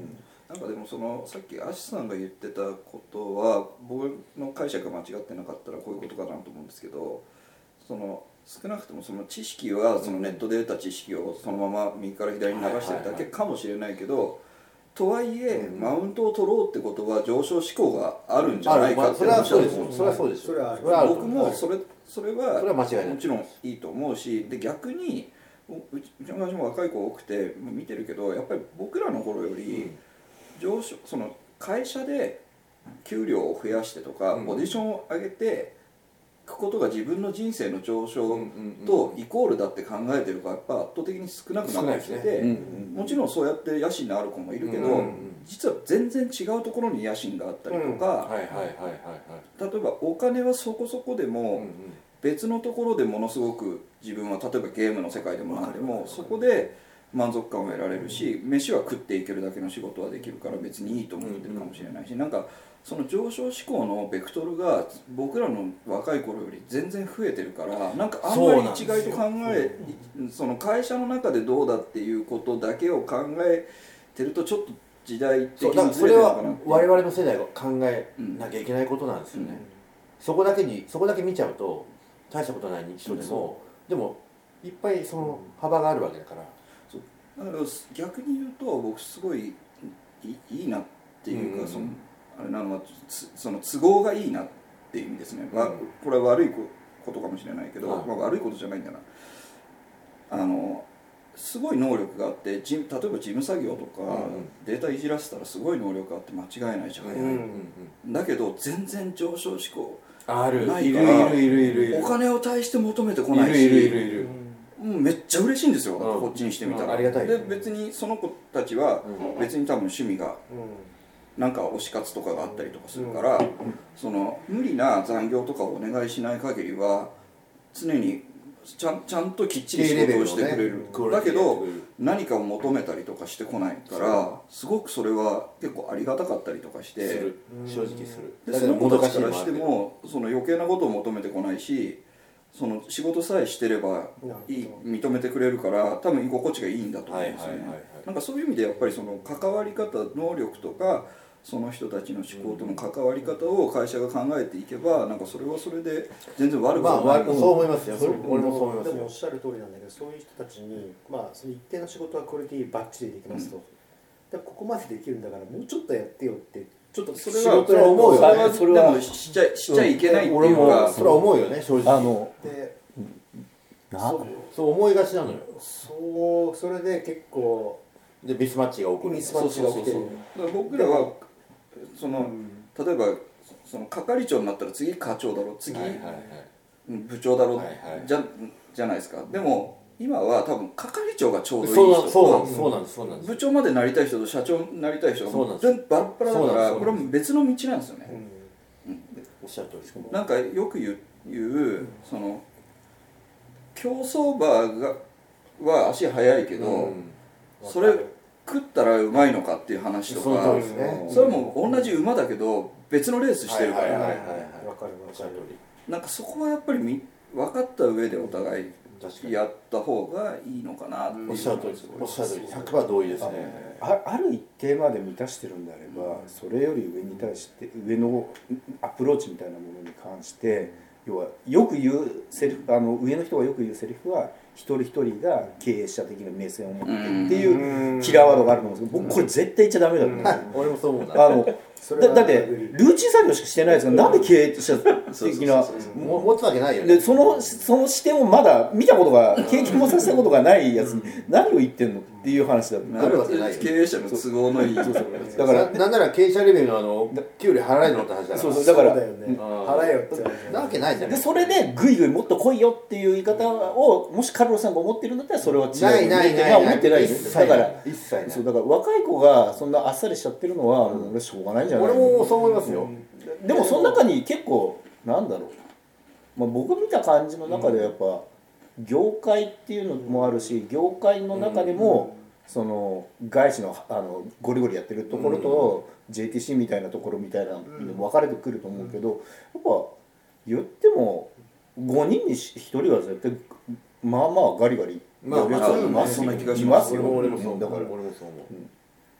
なんかでもそのさっきアシさんが言ってたことは僕の解釈が間違ってなかったらこういうことかなと思うんですけど、その少なくともその知識はそのネットで得た知識をそのまま右から左に流してるだけかもしれないけど、とはいえマウントを取ろうってことは上昇志向があるんじゃないかってそれはそうです思うんそれはそうですそれは僕もそれは間違いないもちろんいいと思うし、で逆にうちの会社も若い子多くて見てるけど、やっぱり僕らの頃より上昇その会社で給料を増やしてとかポジションを上げていくことが自分の人生の上昇とイコールだって考えてるからやっぱ圧倒的に少なくなってきてて、もちろんそうやって野心のある子もいるけど、実は全然違うところに野心があったりとか、例えばお金はそこそこでも別のところでものすごく自分は例えばゲームの世界でも何でもそこで満足感を得られるし、飯は食っていけるだけの仕事はできるから別にいいと思ってるかもしれないし、なんかその上昇志向のベクトルが僕らの若い頃より全然増えてるから、なんかあんまり一概と考えその会社の中でどうだっていうことだけを考えてるとちょっと時代的にずれてるのかなって。 それは我々の世代が考えなきゃいけないことなんですよね、そこだけ見ちゃうと大したことない人でもでもいっぱいその幅があるわけだから、 だから逆に言うと僕すごいいいなっていうか、そのあれなのはその都合がいいなっていう意味ですね、これは悪いことかもしれないけど、悪いことじゃないんだな、すごい能力があって例えば事務作業とか、データいじらせたらすごい能力があって間違いないし早い、だけど全然上昇志向ないからお金を対して求めてこないし、めっちゃ嬉しいんですよ、こっちにしてみたら。 ありがたいで別にその子たちは別に多分趣味がなんか推し活とかがあったりとかするから、その無理な残業とかをお願いしない限りは常にちゃんときっちり仕事をしてくれる、だけど何かを求めたりとかしてこないからすごくそれは結構ありがたかったりとかして正直する。 でその子たちからしてもその余計なことを求めてこないし、その仕事さえしてれば認めてくれるから多分居心地がいいんだと思うんですよね。なんかそういう意味でやっぱりその関わり方能力とかその人たちの思考との関わり方を会社が考えていけばなんかそれはそれで全然悪くない、 そう思いますよ。俺もそう思いますよ。 でもおっしゃる通りなんだけど、そういう人たちにその一定の仕事はクオリティバッチリできますと、でここまでできるんだからもうちょっとやってよってちょっとそれは思うよね。それはでもしちゃいけないっていうか、 それは思うよね正直。そう思いがちなのよ。 それで結構でミスマッチが起こる。 ミスマッチが起きてる。 だから僕らはその例えばその係長になったら次課長だろう、次部長だろうじゃないですか。でも今は多分係長がちょうどいい人と部長までなりたい人と社長になりたい人が全部バラバラだからこれは別の道なんですよね。 おっしゃる通りです。 なんかよく言うその競走馬は足速いけどそれ食ったらうまいのかっていう話とか、それも同じ馬だけど別のレースしてるから、なんかそこはやっぱり分かった上でお互いやった方がいいのかなっていう。 おっしゃる通りです。おっしゃる通り、100%同意ですね。 ある一定まで満たしてるんであれば、それより上に対して上のアプローチみたいなものに関して、要はよく言うセリフ、上の人がよく言うセリフは一人一人が経営者的な目線を持ってっていうキラーワードがあると思うんですけど、僕これ絶対言っちゃダメだと思う。 俺もそう思うな。 だってルーチン作業しかしてないですからなんで経営者的な持つわけないよね。 でその視点をまだ見たことが経験もさせたことがないやつに何を言ってんのっていう話だと。 あるわけないよ。 経営者の都合のいい。だからなんなら経営者レベルの給料払えるのって話だから。 そうだから払えよってなわけないじゃん。 でそれでグイグイもっと来いよっていう言い方をもしカルロさんが思ってるんだったらそれは違う。 ない思ってないです。だから一切ない。 そうだから若い子がそんなあっさりしちゃってるのはもうしょうがないんじゃない。 俺もそう思いますよ。 でもその中に結構なんだろう、僕見た感じの中でやっぱ業界っていうのもあるし、業界の中でもその外資のゴリゴリやってるところと JTC みたいなところみたいなの分かれてくると思うけど、やっぱ言っても5人に1人は絶対まあまあガリガリそんな気がしますよ。 俺もそう思う。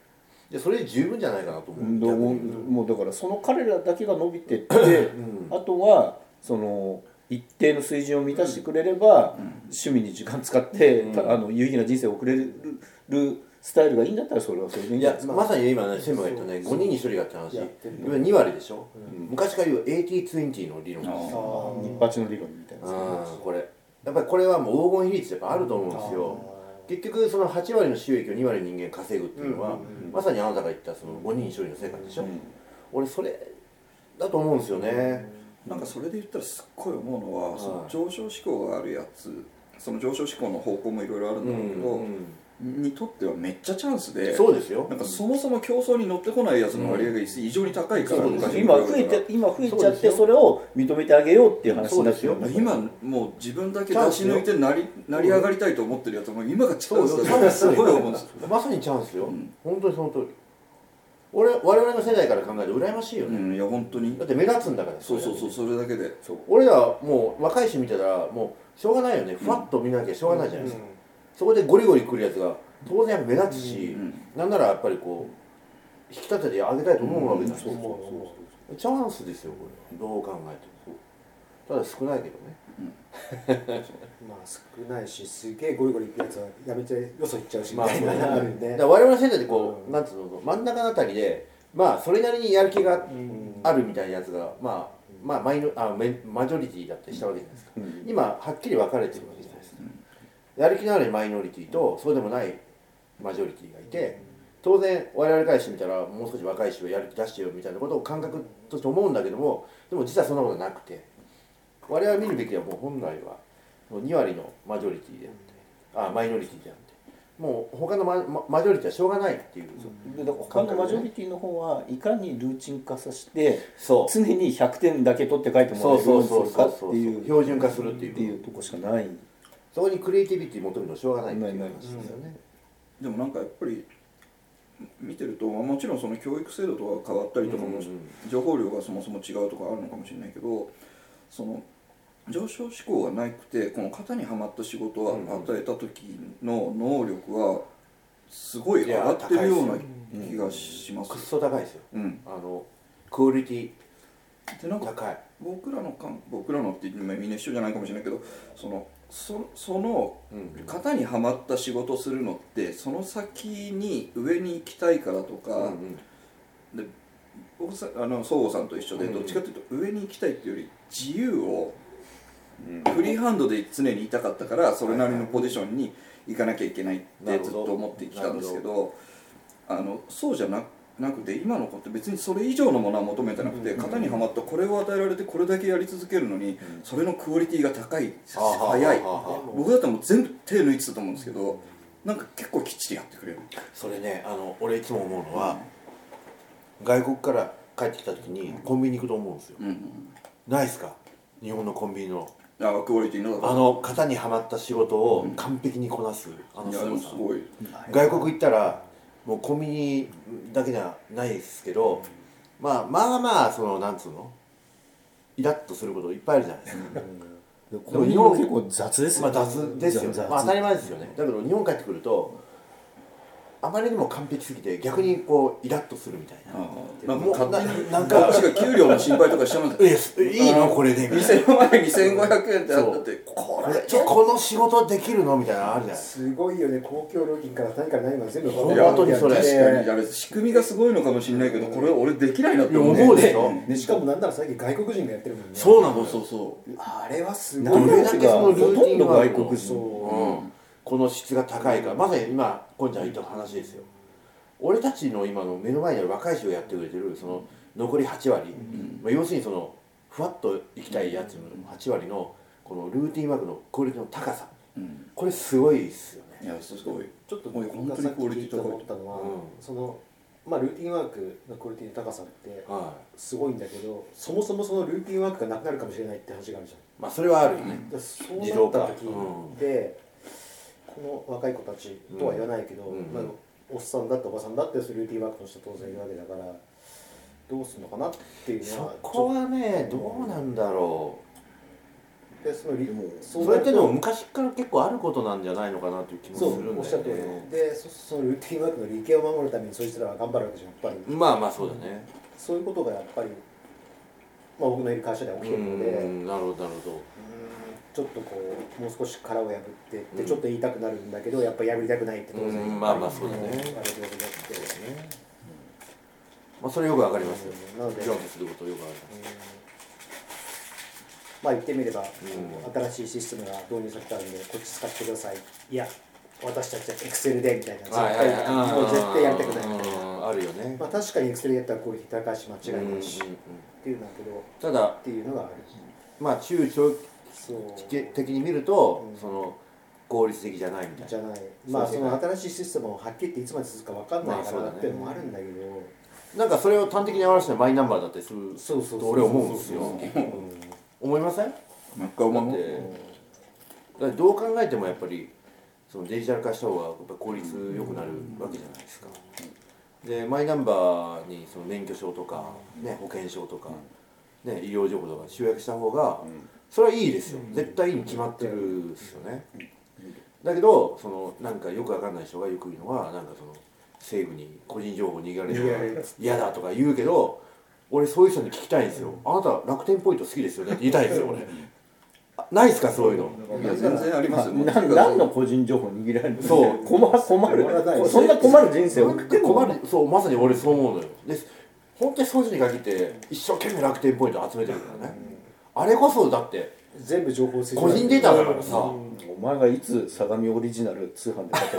でそれで十分じゃないかなと思う。 もうだからその彼らだけが伸びてって、あとはその一定の水準を満たしてくれれば、趣味に時間使って、有意義な人生を送れるスタイルがいいんだったらそれはそれでいいんいやじゃないですか。 まさに今ね専務が言ったね、5人に1人がって話、今2割でしょ、昔から言う80-20の理論ですよ。 ニッパチの理論みたいな。 これやっぱりこれはもう黄金比率やっぱあると思うんですよ。結局その8割の収益を2割の人間稼ぐっていうのは、まさにあなたが言ったその5人に1人の世界でしょ、俺それだと思うんですよね。 なんかそれで言ったらすっごい思うのは、その上昇志向があるやつ、その上昇志向の方向もいろいろあるんだろうけど、にとってはめっちゃチャンスで、 そうですよ。 なんかそもそも競争に乗ってこないやつの割合が異常に高いから、 今増えちゃってそれを認めてあげようっていう話になってる。 今もう自分だけ出し抜いて成り上がりたいと思ってるやつも今がチャンスだとすごい思うんです。 まさにチャンスよ、本当にその通り。我々の世代から考えると羨ましいよね、 いや本当にだって目立つんだから。 そうそれだけで。 俺らもう若い人見てたらもうしょうがないよね、ふわっと見なきゃしょうがないじゃないですか、そこでゴリゴリ来るやつが当然やっぱ目立つし、なんならやっぱりこう引き立ててあげたいと思うわけじゃないですか。チャンスですよこれ、どう考えても。ただ少ないけどね、 まあ少ないし、すげえゴリゴリいくやつはやめてよそ行っちゃうしみたいなのあるんで、 だから我々の世代でこう、なんつうの、真ん中のあたりでまあそれなりにやる気があるみたいなやつが、まあマジョリティだってしたわけじゃないですか、今はっきり分かれてるわけじゃないですか、やる気のあるマイノリティとそうでもないマジョリティがいて、当然我々からしてみたらもう少し若い人がやる気出してよみたいなことを感覚として思うんだけども、でも実はそんなことなくて、我々見るべきはもう本来は2割のマジョリティであって、マイノリティであって、もう他のマジョリティはしょうがないっていう、 だから他のマジョリティの方はいかにルーチン化させてそう常に100点だけ取って書いてもらえるようにするかっていう標準化するっていうとこしかない。 そこにクリエイティビティ求めるのしょうがないっていう話ですよね。 でもなんかやっぱり見てると、もちろんその教育制度とか変わったりとかも、情報量がそもそも違うとかあるのかもしれないけど、その上昇志向がなくてこの型にはまった仕事を与えた時の能力はすごい上がってるような気がします。 くっそ高いですよ、クオリティでなんか高い。 僕らのってみんな一緒じゃないかもしれないけど、その型にはまった仕事をするのってその先に上に行きたいからとか、で僕総合さんと一緒でどっちかというと上に行きたいっていうより自由をフリーハンドで常にいたかったからそれなりのポジションに行かなきゃいけないってずっと思ってきたんですけど、そうじゃなくて今の子って別にそれ以上のものは求めてなくて、型にはまったこれを与えられてこれだけやり続けるのにそれのクオリティが高い、早い。僕だったらもう全部手抜いてたと思うんですけど、なんか結構きっちりやってくれる。 それね、俺いつも思うのは、外国から帰ってきた時にコンビニ行くと思うんですよ、ないですか日本のコンビニのクオリティの型にはまった仕事を完璧にこなすすごい。 外国行ったらもうコンビニだけじゃないですけど、まあそのなんつうのイラッとすることいっぱいあるじゃないですか。 でも日本は結構雑ですよね。 雑ですよね。当たり前ですよね。だけど日本帰ってくるとあまりにも完璧すぎて逆にこうイラッとするみたいな。 なんか勝手になんか私が給料の心配とかしてますいいのこれでみたいな。 2000万円2500円ってあったってこの仕事できるのみたいなのあるじゃないですか。 すごいよね、公共料金から何から何まで全部本当にそれ。 確かに仕組みがすごいのかもしれないけど、これ俺できないなって思うでしょ。 しかもなんなら最近外国人がやってるもんね。 そうなの。 あれはすごい。 どれだけそのルーティンが外国人この質が高いから、まさに今こんちゃん言った話ですよ。俺たちの今の目の前にある若い人がやってくれてるその残り8割、要するにそのふわっといきたいやつの8割のこのルーティンワークのクオリティの高さ、これすごいですよね。 いやすごい。 ちょっと僕がさっき聞いて思ったのは、そのルーティンワークのクオリティの高さってすごいんだけど、そもそもそのルーティンワークがなくなるかもしれないって話があるじゃん。 それはあるよね。 そうなった時で、この若い子たちとは言わないけど、おっさんだっておばさんだってルーティンワークの人当然いるわけだから、どうするのかなっていうのは。 そこはねどうなんだろでそのそれってでも昔から結構あることなんじゃないのかなという気もするんだよね。 そうおっしゃる通りで、そのルーティンワークの利権を守るためにそいつらは頑張るわけじゃん、やっぱり。 まあまあそうだね。 そういうことがやっぱり、まあ、僕のいる会社では起きてるので、 なるほどなるほど。 ちょっとこうもう少し殻を破ってってちょっと言いたくなるんだけど、やっぱり破りたくないって当然、 まあまあそうだね。 あるわけであってね。 まあそれよくわかりますよ。 なので議論することよくわかります。 まあ言ってみれば、新しいシステムが導入されたんでこっち使ってください、いや私たちはエクセルでみたいな、もう絶対やりたくないみたいな、 あるよね。 まあ確かにエクセルやったらクオリティ高いし間違いないしっていうんだけど、 ただっていうのがある。 まあ中長そう期的に見るとその効率的じゃないみたいな。 じゃない、まあその新しいシステムをはっきり言っていつまで続くか分かんないからっていうのもあるんだけど、 なんかそれを端的に表したマイナンバーだったりすると俺思うんですよ。思いません？ なんか思う。 だってどう考えてもやっぱりそのデジタル化した方がやっぱ効率良くなるわけじゃないですか。でマイナンバーにその免許証とか、ね、保険証とか、ね、医療情報とか集約した方がそれはいいですよ。絶対いいに決まってるですよね。だけどそのなんかよくわかんない人がよく言うのはなんかその政府に個人情報握られるのが嫌だとか言うけど、俺そういう人に聞きたいんですよ。あなた楽天ポイント好きですよねって言いたいんですよ俺。ないですかそういうの。 いや全然ありますよ。 何の個人情報握られるの？ そう困る。そんな困る人生送ってんの？ 困る。そうまさに俺そう思うのよ。で本当にそういう人に限って一生懸命楽天ポイント集めてるからね。あれこそだって全部情報整理個人データだからさ。 お前がいつ相模オリジナル通販で買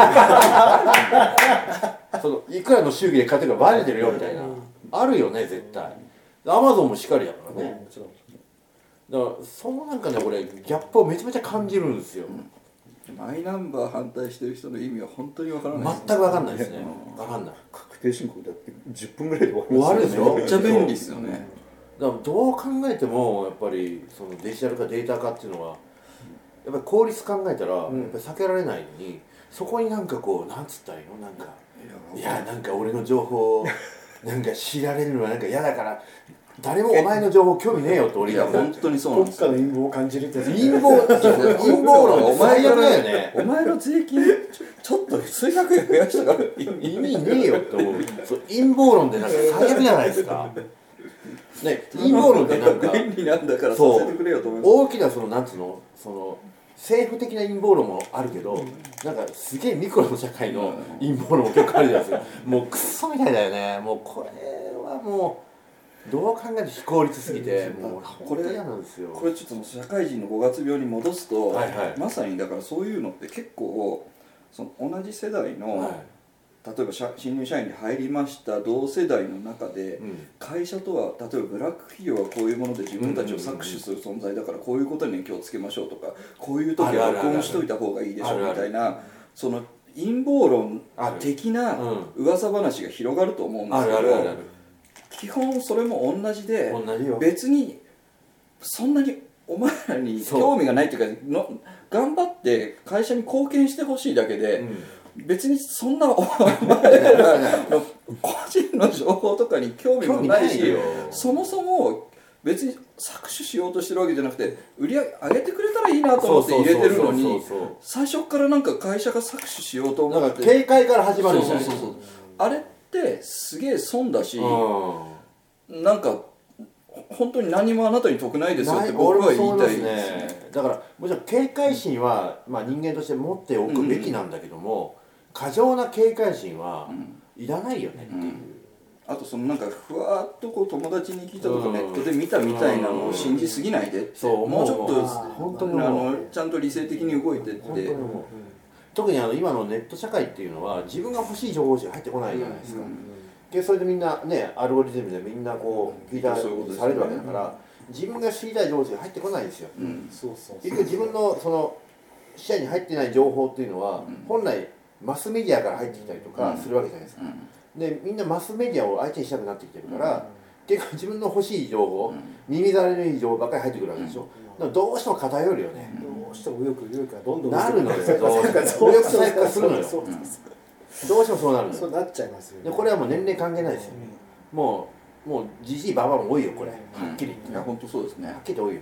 ったそのいくらの祝儀で買ってるかバレてるよみたいな、あるよね絶対。アマゾンもしっかりだからね。だからそのなんかね俺ギャップをめちゃめちゃ感じるんですよ。 マイナンバー反対してる人の意味は本当にわからない。 全く分かんないですね。分かんない。 確定申告だって10分ぐらいで終終わるでしょ。 めっちゃ便利ですよね。 だからどう考えてもやっぱりそのデジタル化データ化っていうのはやっぱり効率考えたらやっぱり避けられないのに、そこになんかこうなんつったらいいの、なんかいやなんか俺の情報なんか知られるのはなんか嫌だから誰もお前の情報興味ねえよって俺いや本当にそうなんですよ。 国家の陰謀を感じるって陰謀論って最悪だよね。 お前の税金ちょっと数百円増やしたから意味ねえよって思う。そう陰謀論ってなんか最悪じゃないですか。ね、陰謀論ってなんか便利なんだからさせてくれよと思います。 大きなそのなんつうのその政府的な陰謀論もあるけど、なんかすげえミクロの社会の陰謀論も結構あるじゃないですか。もうクソみたいだよね。もうこれはもうどう考えても非効率すぎてもうこれ嫌なんですよ。 これちょっと社会人の5月病に戻すと、 はいはい、 まさにだからそういうのって結構その同じ世代の、 はい、 例えば新入社員に入りました同世代の中で、 うん、 会社とは例えばブラック企業はこういうもので自分たちを搾取する存在だからこういうことに気をつけましょうとか、こういう時は録音しといた方がいいでしょうみたいな、その陰謀論的な噂話が広がると思うんですけど、基本それも同じで、別にそんなにお前らに興味がないっていうかの頑張って会社に貢献してほしいだけで、別にそんなお前らの個人の情報とかに興味もないし、そもそも別に搾取しようとしてるわけじゃなくて売り上げ上げてくれたらいいなと思って入れてるのに、最初からなんか会社が搾取しようと思って警戒から始まるんですよね。 あれってすげえ損だし、なんか本当に何もあなたに得ないですよって僕は言いたいですね。 だからもちろん警戒心は、まあ、人間として持っておくべきなんだけども、過剰な警戒心はいらないよねっていう、 あとそのなんかふわっとこう友達に聞いたとかネットで見たみたいなのを信じすぎないでって、もうちょっと本当にちゃんと理性的に動いてって、 特に今のネット社会っていうのは自分が欲しい情報しか入ってこないじゃないですか。でそれでみんなねアルゴリズムでみんなこうフィーダーされるわけだから、自分が知りたい情報しか入ってこないんですよ。結局自分のその視野に入ってない情報っていうのは、本来マスメディアから入ってきたりとかするわけじゃないですか。でみんなマスメディアを相手にしたくなってきてるから、結局自分の欲しい情報、耳障りのいい情報ばっかり入ってくるわけでしょ。だからどうしても偏るよね。 どうしても右翼がどんどんなるのよ。右翼細工化するのよ。どうしてもそうなるのよ。 そうなっちゃいますよね。 でこれはもう年齢関係ないですよ。もうじじいばばも多いよこれ。はっきり言って。 いや本当そうですね。 はっきり言って多いよね。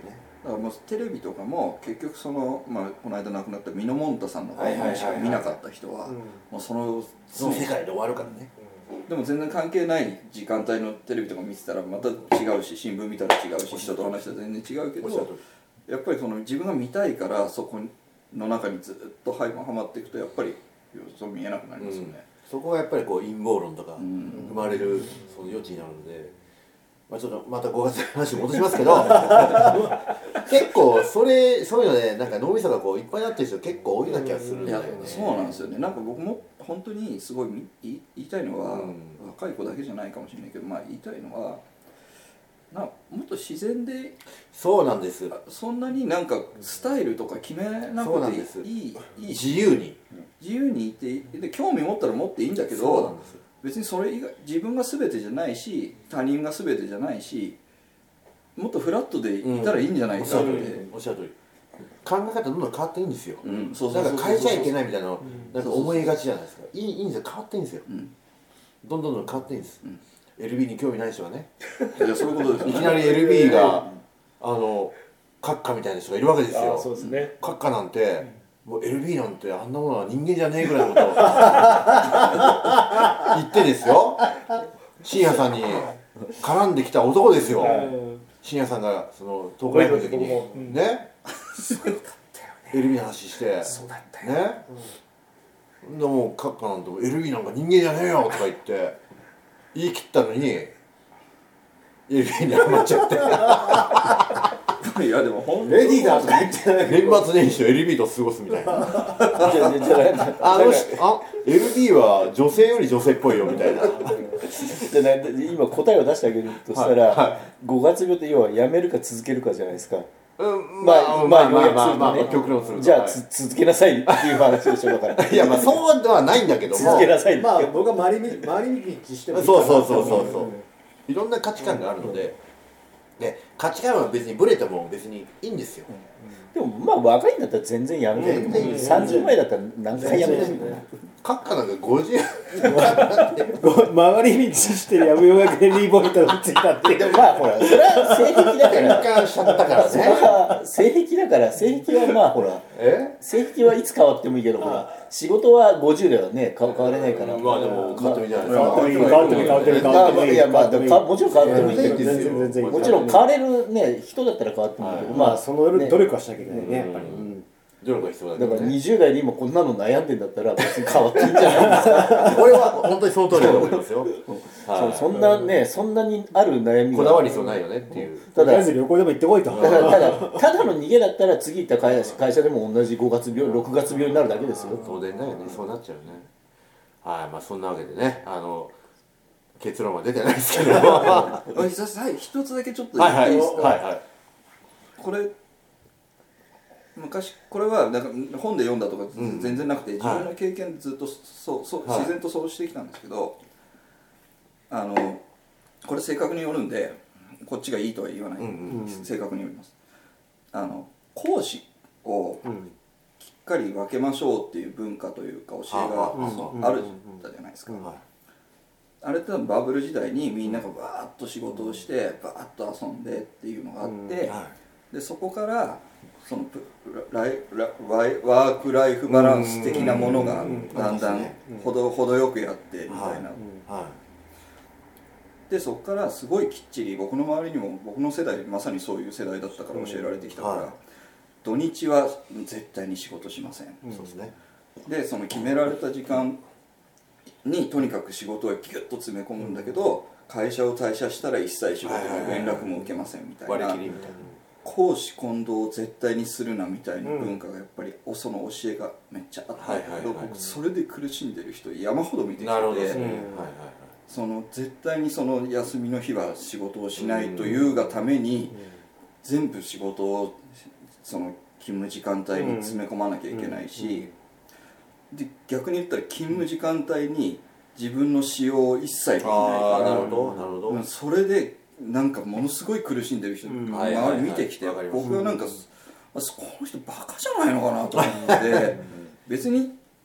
もうテレビとかも結局その、この間亡くなったミノモンタさんの番組しか見なかった人はもうその世界で終わるからね。 でも全然関係ない時間帯のテレビとか見てたらまた違うし、新聞見たら違うし、人と話したら全然違うけど、やっぱりその自分が見たいからそこの中にずっとはまっていくとやっぱりそう見えなくなりますよね。 そこがやっぱりこう陰謀論とか生まれるその余地になるので、ちょっとまた5月の話に戻しますけど結構そういうのでなんか脳みそがこういっぱいになってる人結構多いような気がするんだよね。 そうなんですよね。なんか僕も本当にすごい言いたいのは、若い子だけじゃないかもしれないけど、言いたいのはもっと自然で、 そうなんです。 そんなになんかスタイルとか決めなくていい自由にいて、で興味持ったら持っていいんだけど、別にそれ以外自分が全てじゃないし他人が全てじゃないし、もっとフラットでいたらいいんじゃないかって、 おっしゃる通り考え方どんどん変わっていいんですよ。 なんか変えちゃいけないみたいなのなんか思いがちじゃないですか。いいんですよ、変わっていいんですよ。どんどん変わっていいんです。LB に興味ない人はね、 いやそういうことです。 いきなり LB が閣下みたいな人がいるわけですよ。 そうですね。 閣下なんてもう LB なんてあんなものは人間じゃねえぐらいのことを言ってですよ、深夜さんに絡んできた男ですよ。深夜さんがそのトークライブの時にね、LB の話してそうだったよね、でもう閣下なんて LB なんか人間じゃねえよとか言って言い切ったのに LB にハマっちゃっていやでも本当レディーだとか言って年末年始を LB と過ごすみたいなLB は女性より女性っぽいよみたいなじゃない今答えを出してあげるとしたら、5月病って要はやめるか続けるかじゃないですか。 極論するとじゃあ続けなさいっていう話でしょ。だからいやそうではないんだけども、 続けなさいって、 僕は回り道してもいいそういろんな価値観があるので、価値観は別にブレても別にいいんですよ。 でも若いんだったら全然やめていい。30前だったら何回やめてもいい。 閣下なんか50 曲がり道してやめようがけリーポイントがついたってでもほらそれは性癖だから転換しちゃったからね。 それは性癖だから、性癖はほら性癖はいつ変わってもいいけど、ほら仕事は50ではね変われないから。 でも変わってもいいじゃないですか。 変わってもいい。 いやもちろん変わってもいいけど、 全然もちろん変われるね人だったら変わってもいいけど、 その努力はしなきゃいけないね、やっぱり。 努力が必要だだから20代で今こんなの悩んでんだったら別に変わっていいんじゃないですか。 俺は本当にその通りだと思いますよ。 そんなね、そんなにある悩みこだわりそうないよねっていう。 とりあえず旅行でも行ってこいと。 ただの逃げだったら次行った会社でも同じ5月病6月病になるだけですよ。 そうでないよね、そうなっちゃうね。はい、そんなわけでね、結論は出てないですけど一つだけちょっと言っていいですか。これ昔これはなんか本で読んだとか全然なくて、自分の経験でずっと自然とそうしてきたんですけど、これ性格によるんでこっちがいいとは言わない、性格によります。講師をきっかり分けましょうっていう文化というか教えがあるじゃないですか。あれってバブル時代にみんながバーッと仕事をしてバーッと遊んでっていうのがあって、でそこからそのワークライフバランス的なものがだんだん程よくやってみたいな。でそこからすごいきっちり、僕の周りにも僕の世代まさにそういう世代だったから教えられてきたから、土日は絶対に仕事しません。 そうですね。 でその決められた時間にとにかく仕事はギュッと詰め込むんだけど、会社を退社したら一切仕事の連絡も受けませんみたいな。 割り切りみたいな。 公私混同を絶対にするなみたいな文化がやっぱりその教えがめっちゃあったんだけど、僕それで苦しんでる人山ほど見てきてて、その絶対にその休みの日は仕事をしないというがために全部仕事をその勤務時間帯に詰め込まなきゃいけないし、で逆に言ったら勤務時間帯に自分の使用を一切できないから、それでなんかものすごい苦しんでる人周り見てきて、僕はなんかこの人バカじゃないのかなと思って別に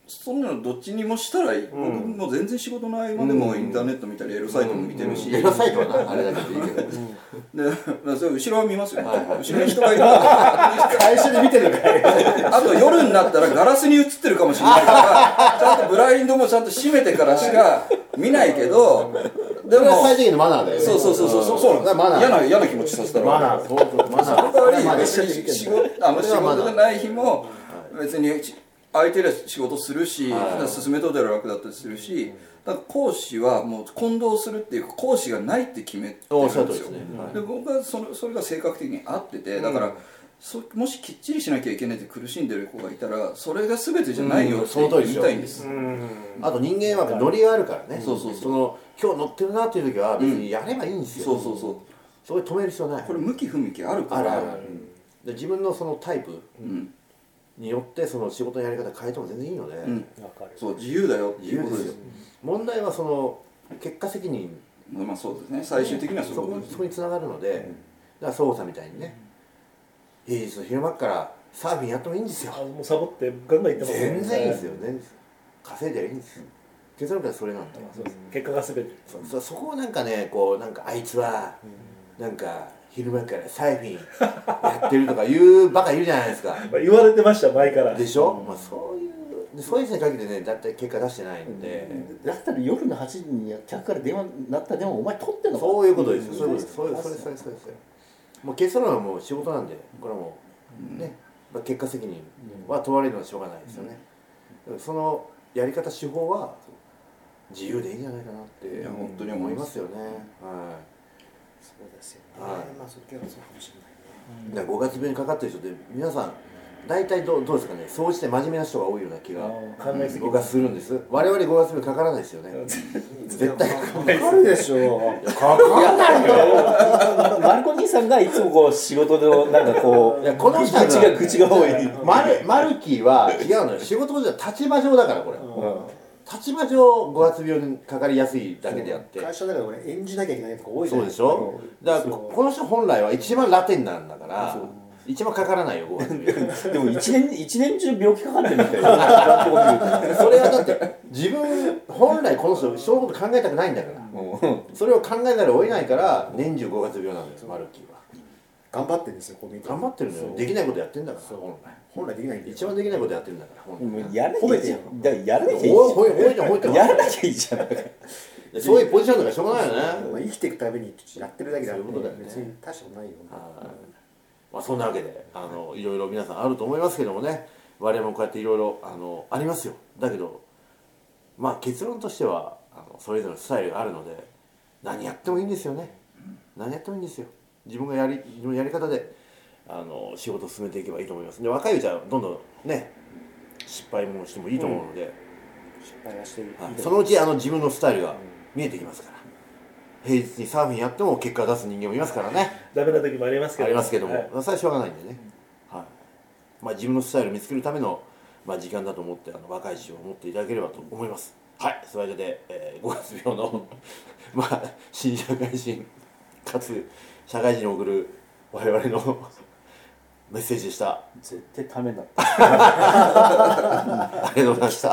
そんなのどっちにもしたらいい、僕も全然仕事の合間でもインターネット見たりエロサイトも見てるし、 エロサイトはなあれだけどいいけど、 でそれ後ろは見ますよ、 はいはい後ろに人がいるから最初に見てるからあと夜になったらガラスに映ってるかもしれないからちゃんとブラインドもちゃんと閉めてからしか見ないけど、でもそれは最低限のマナーだよね。 そうなんです、 マナー嫌な気持ちさせたらマナー、そうマナー。 その代わり別別に仕事がない日も別に相手で仕事するし、進めといたら楽だったりするし、だから講師はもう混同するっていうか講師がないって決めてるんですよ。で僕はそれが性格的に合ってて、だからもしきっちりしなきゃいけないって苦しんでる子がいたらそれが全てじゃないよって言いたいんです。 あと人間はノリがあるからね。 そうその今日乗ってるなっていう時は別にやればいいんですよ。 そうそこで止める必要ない。 これ向き不向きあるからで自分のそのタイプによってその仕事のやり方変えても全然いいので、 そう自由だよっていうことですよ。 問題はその結果責任、 まあそうですね、最終的にはそこにつながるので、だから総合さんみたいにね、平日の昼間からサーフィンやってもいいんですよ。 もうサボってガンガン行ってますね。 全然いいですよ、全然稼いでりゃいいんですよ。結論からそれなんだよ。 そうです、結果が全て。 そこをなんかね、こうなんかあいつはなんか昼間からサーフィンやってるとかいうバカいるじゃないですか。 言われてました前から。 でしょ。まあそういう人に限ってね、だって結果出してないんで。 だったら夜の8時に客から電話なった電話お前取ってんのか。 そういうことですよ。そういうことです。そうですよ。もう結論はもう仕事なんで、これはもうね、結果責任は問われるのはしょうがないですよね。そのやり方手法は自由でいいんじゃないかなって本当に思いますよね。はい。 そうですよね。 はいまあそれはそうかもしれないね。 だから5月病にかかってる人で皆さん大体どうですかね、総じて真面目な人が多いような気が僕はするんです。我々5月病かからないですよね。絶対かかるでしょ。 かかんないよ。 マルコ兄さんがいつもこう仕事のなんかこうこの人は口が多い。 マルキーは違うのよ。仕事じゃ立場上だからこれ。立場上5月病にかかりやすいだけであって。 会社だから俺演じなきゃいけないとか多いじゃそうでしょ。だからこの人本来は一番ラテンなんだから。一番かからないよ、5月病。 でも一年中病気かかってるみたいな。 それはだって自分本来この人人のこと考えたくないんだから、それを考えざるを得ないから年中5月病なんですよ、マルキーは。 頑張ってるんですよ、こう見て。 頑張ってるのよ。できないことやってんだから、 本来できないんで。 一番できないことやってるんだから。 もうやらなきゃいいじゃん。だからやらなきゃいいじゃん。やらなきゃいいじゃん。 そういうポジションだからしょうがないよね。 生きていくためにやってるだけだ。 そういうことだよね。 別に大したことないよ。 まあそんなわけでいろいろ皆さんあると思いますけどもね、我々もこうやっていろいろありますよ。だけどまあ結論としてはそれぞれのスタイルがあるので何やってもいいんですよね。何やってもいいんですよ。自分のやり方で仕事を進めていけばいいと思います。で若いうちはどんどんね失敗もしてもいいと思うので、 失敗はしていい。 そのうち自分のスタイルが見えてきますから。平日にサーフィンやっても結果出す人間もいますからね。 ダメな時もありますけど。 ありますけども、それはしょうがないんでね。はい。まあ自分のスタイルを見つけるための時間だと思って若い人を持っていただければと思います。はい。そういうわけで5月病の新社会人かつ社会人に送る我々のメッセージでした。 絶対ためになった。 ありがとうございました。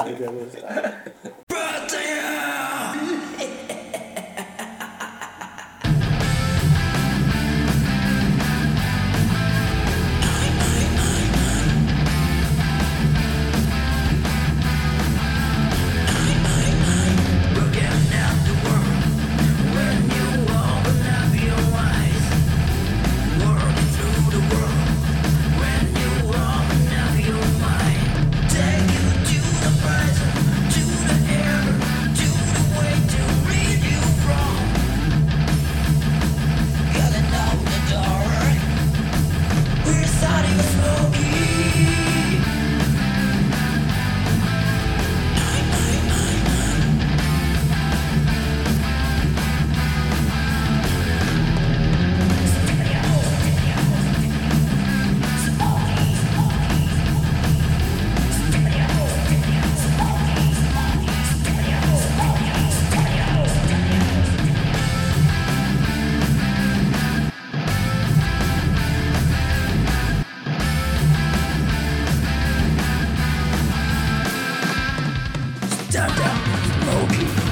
Take you to the present, to the Dada Smoky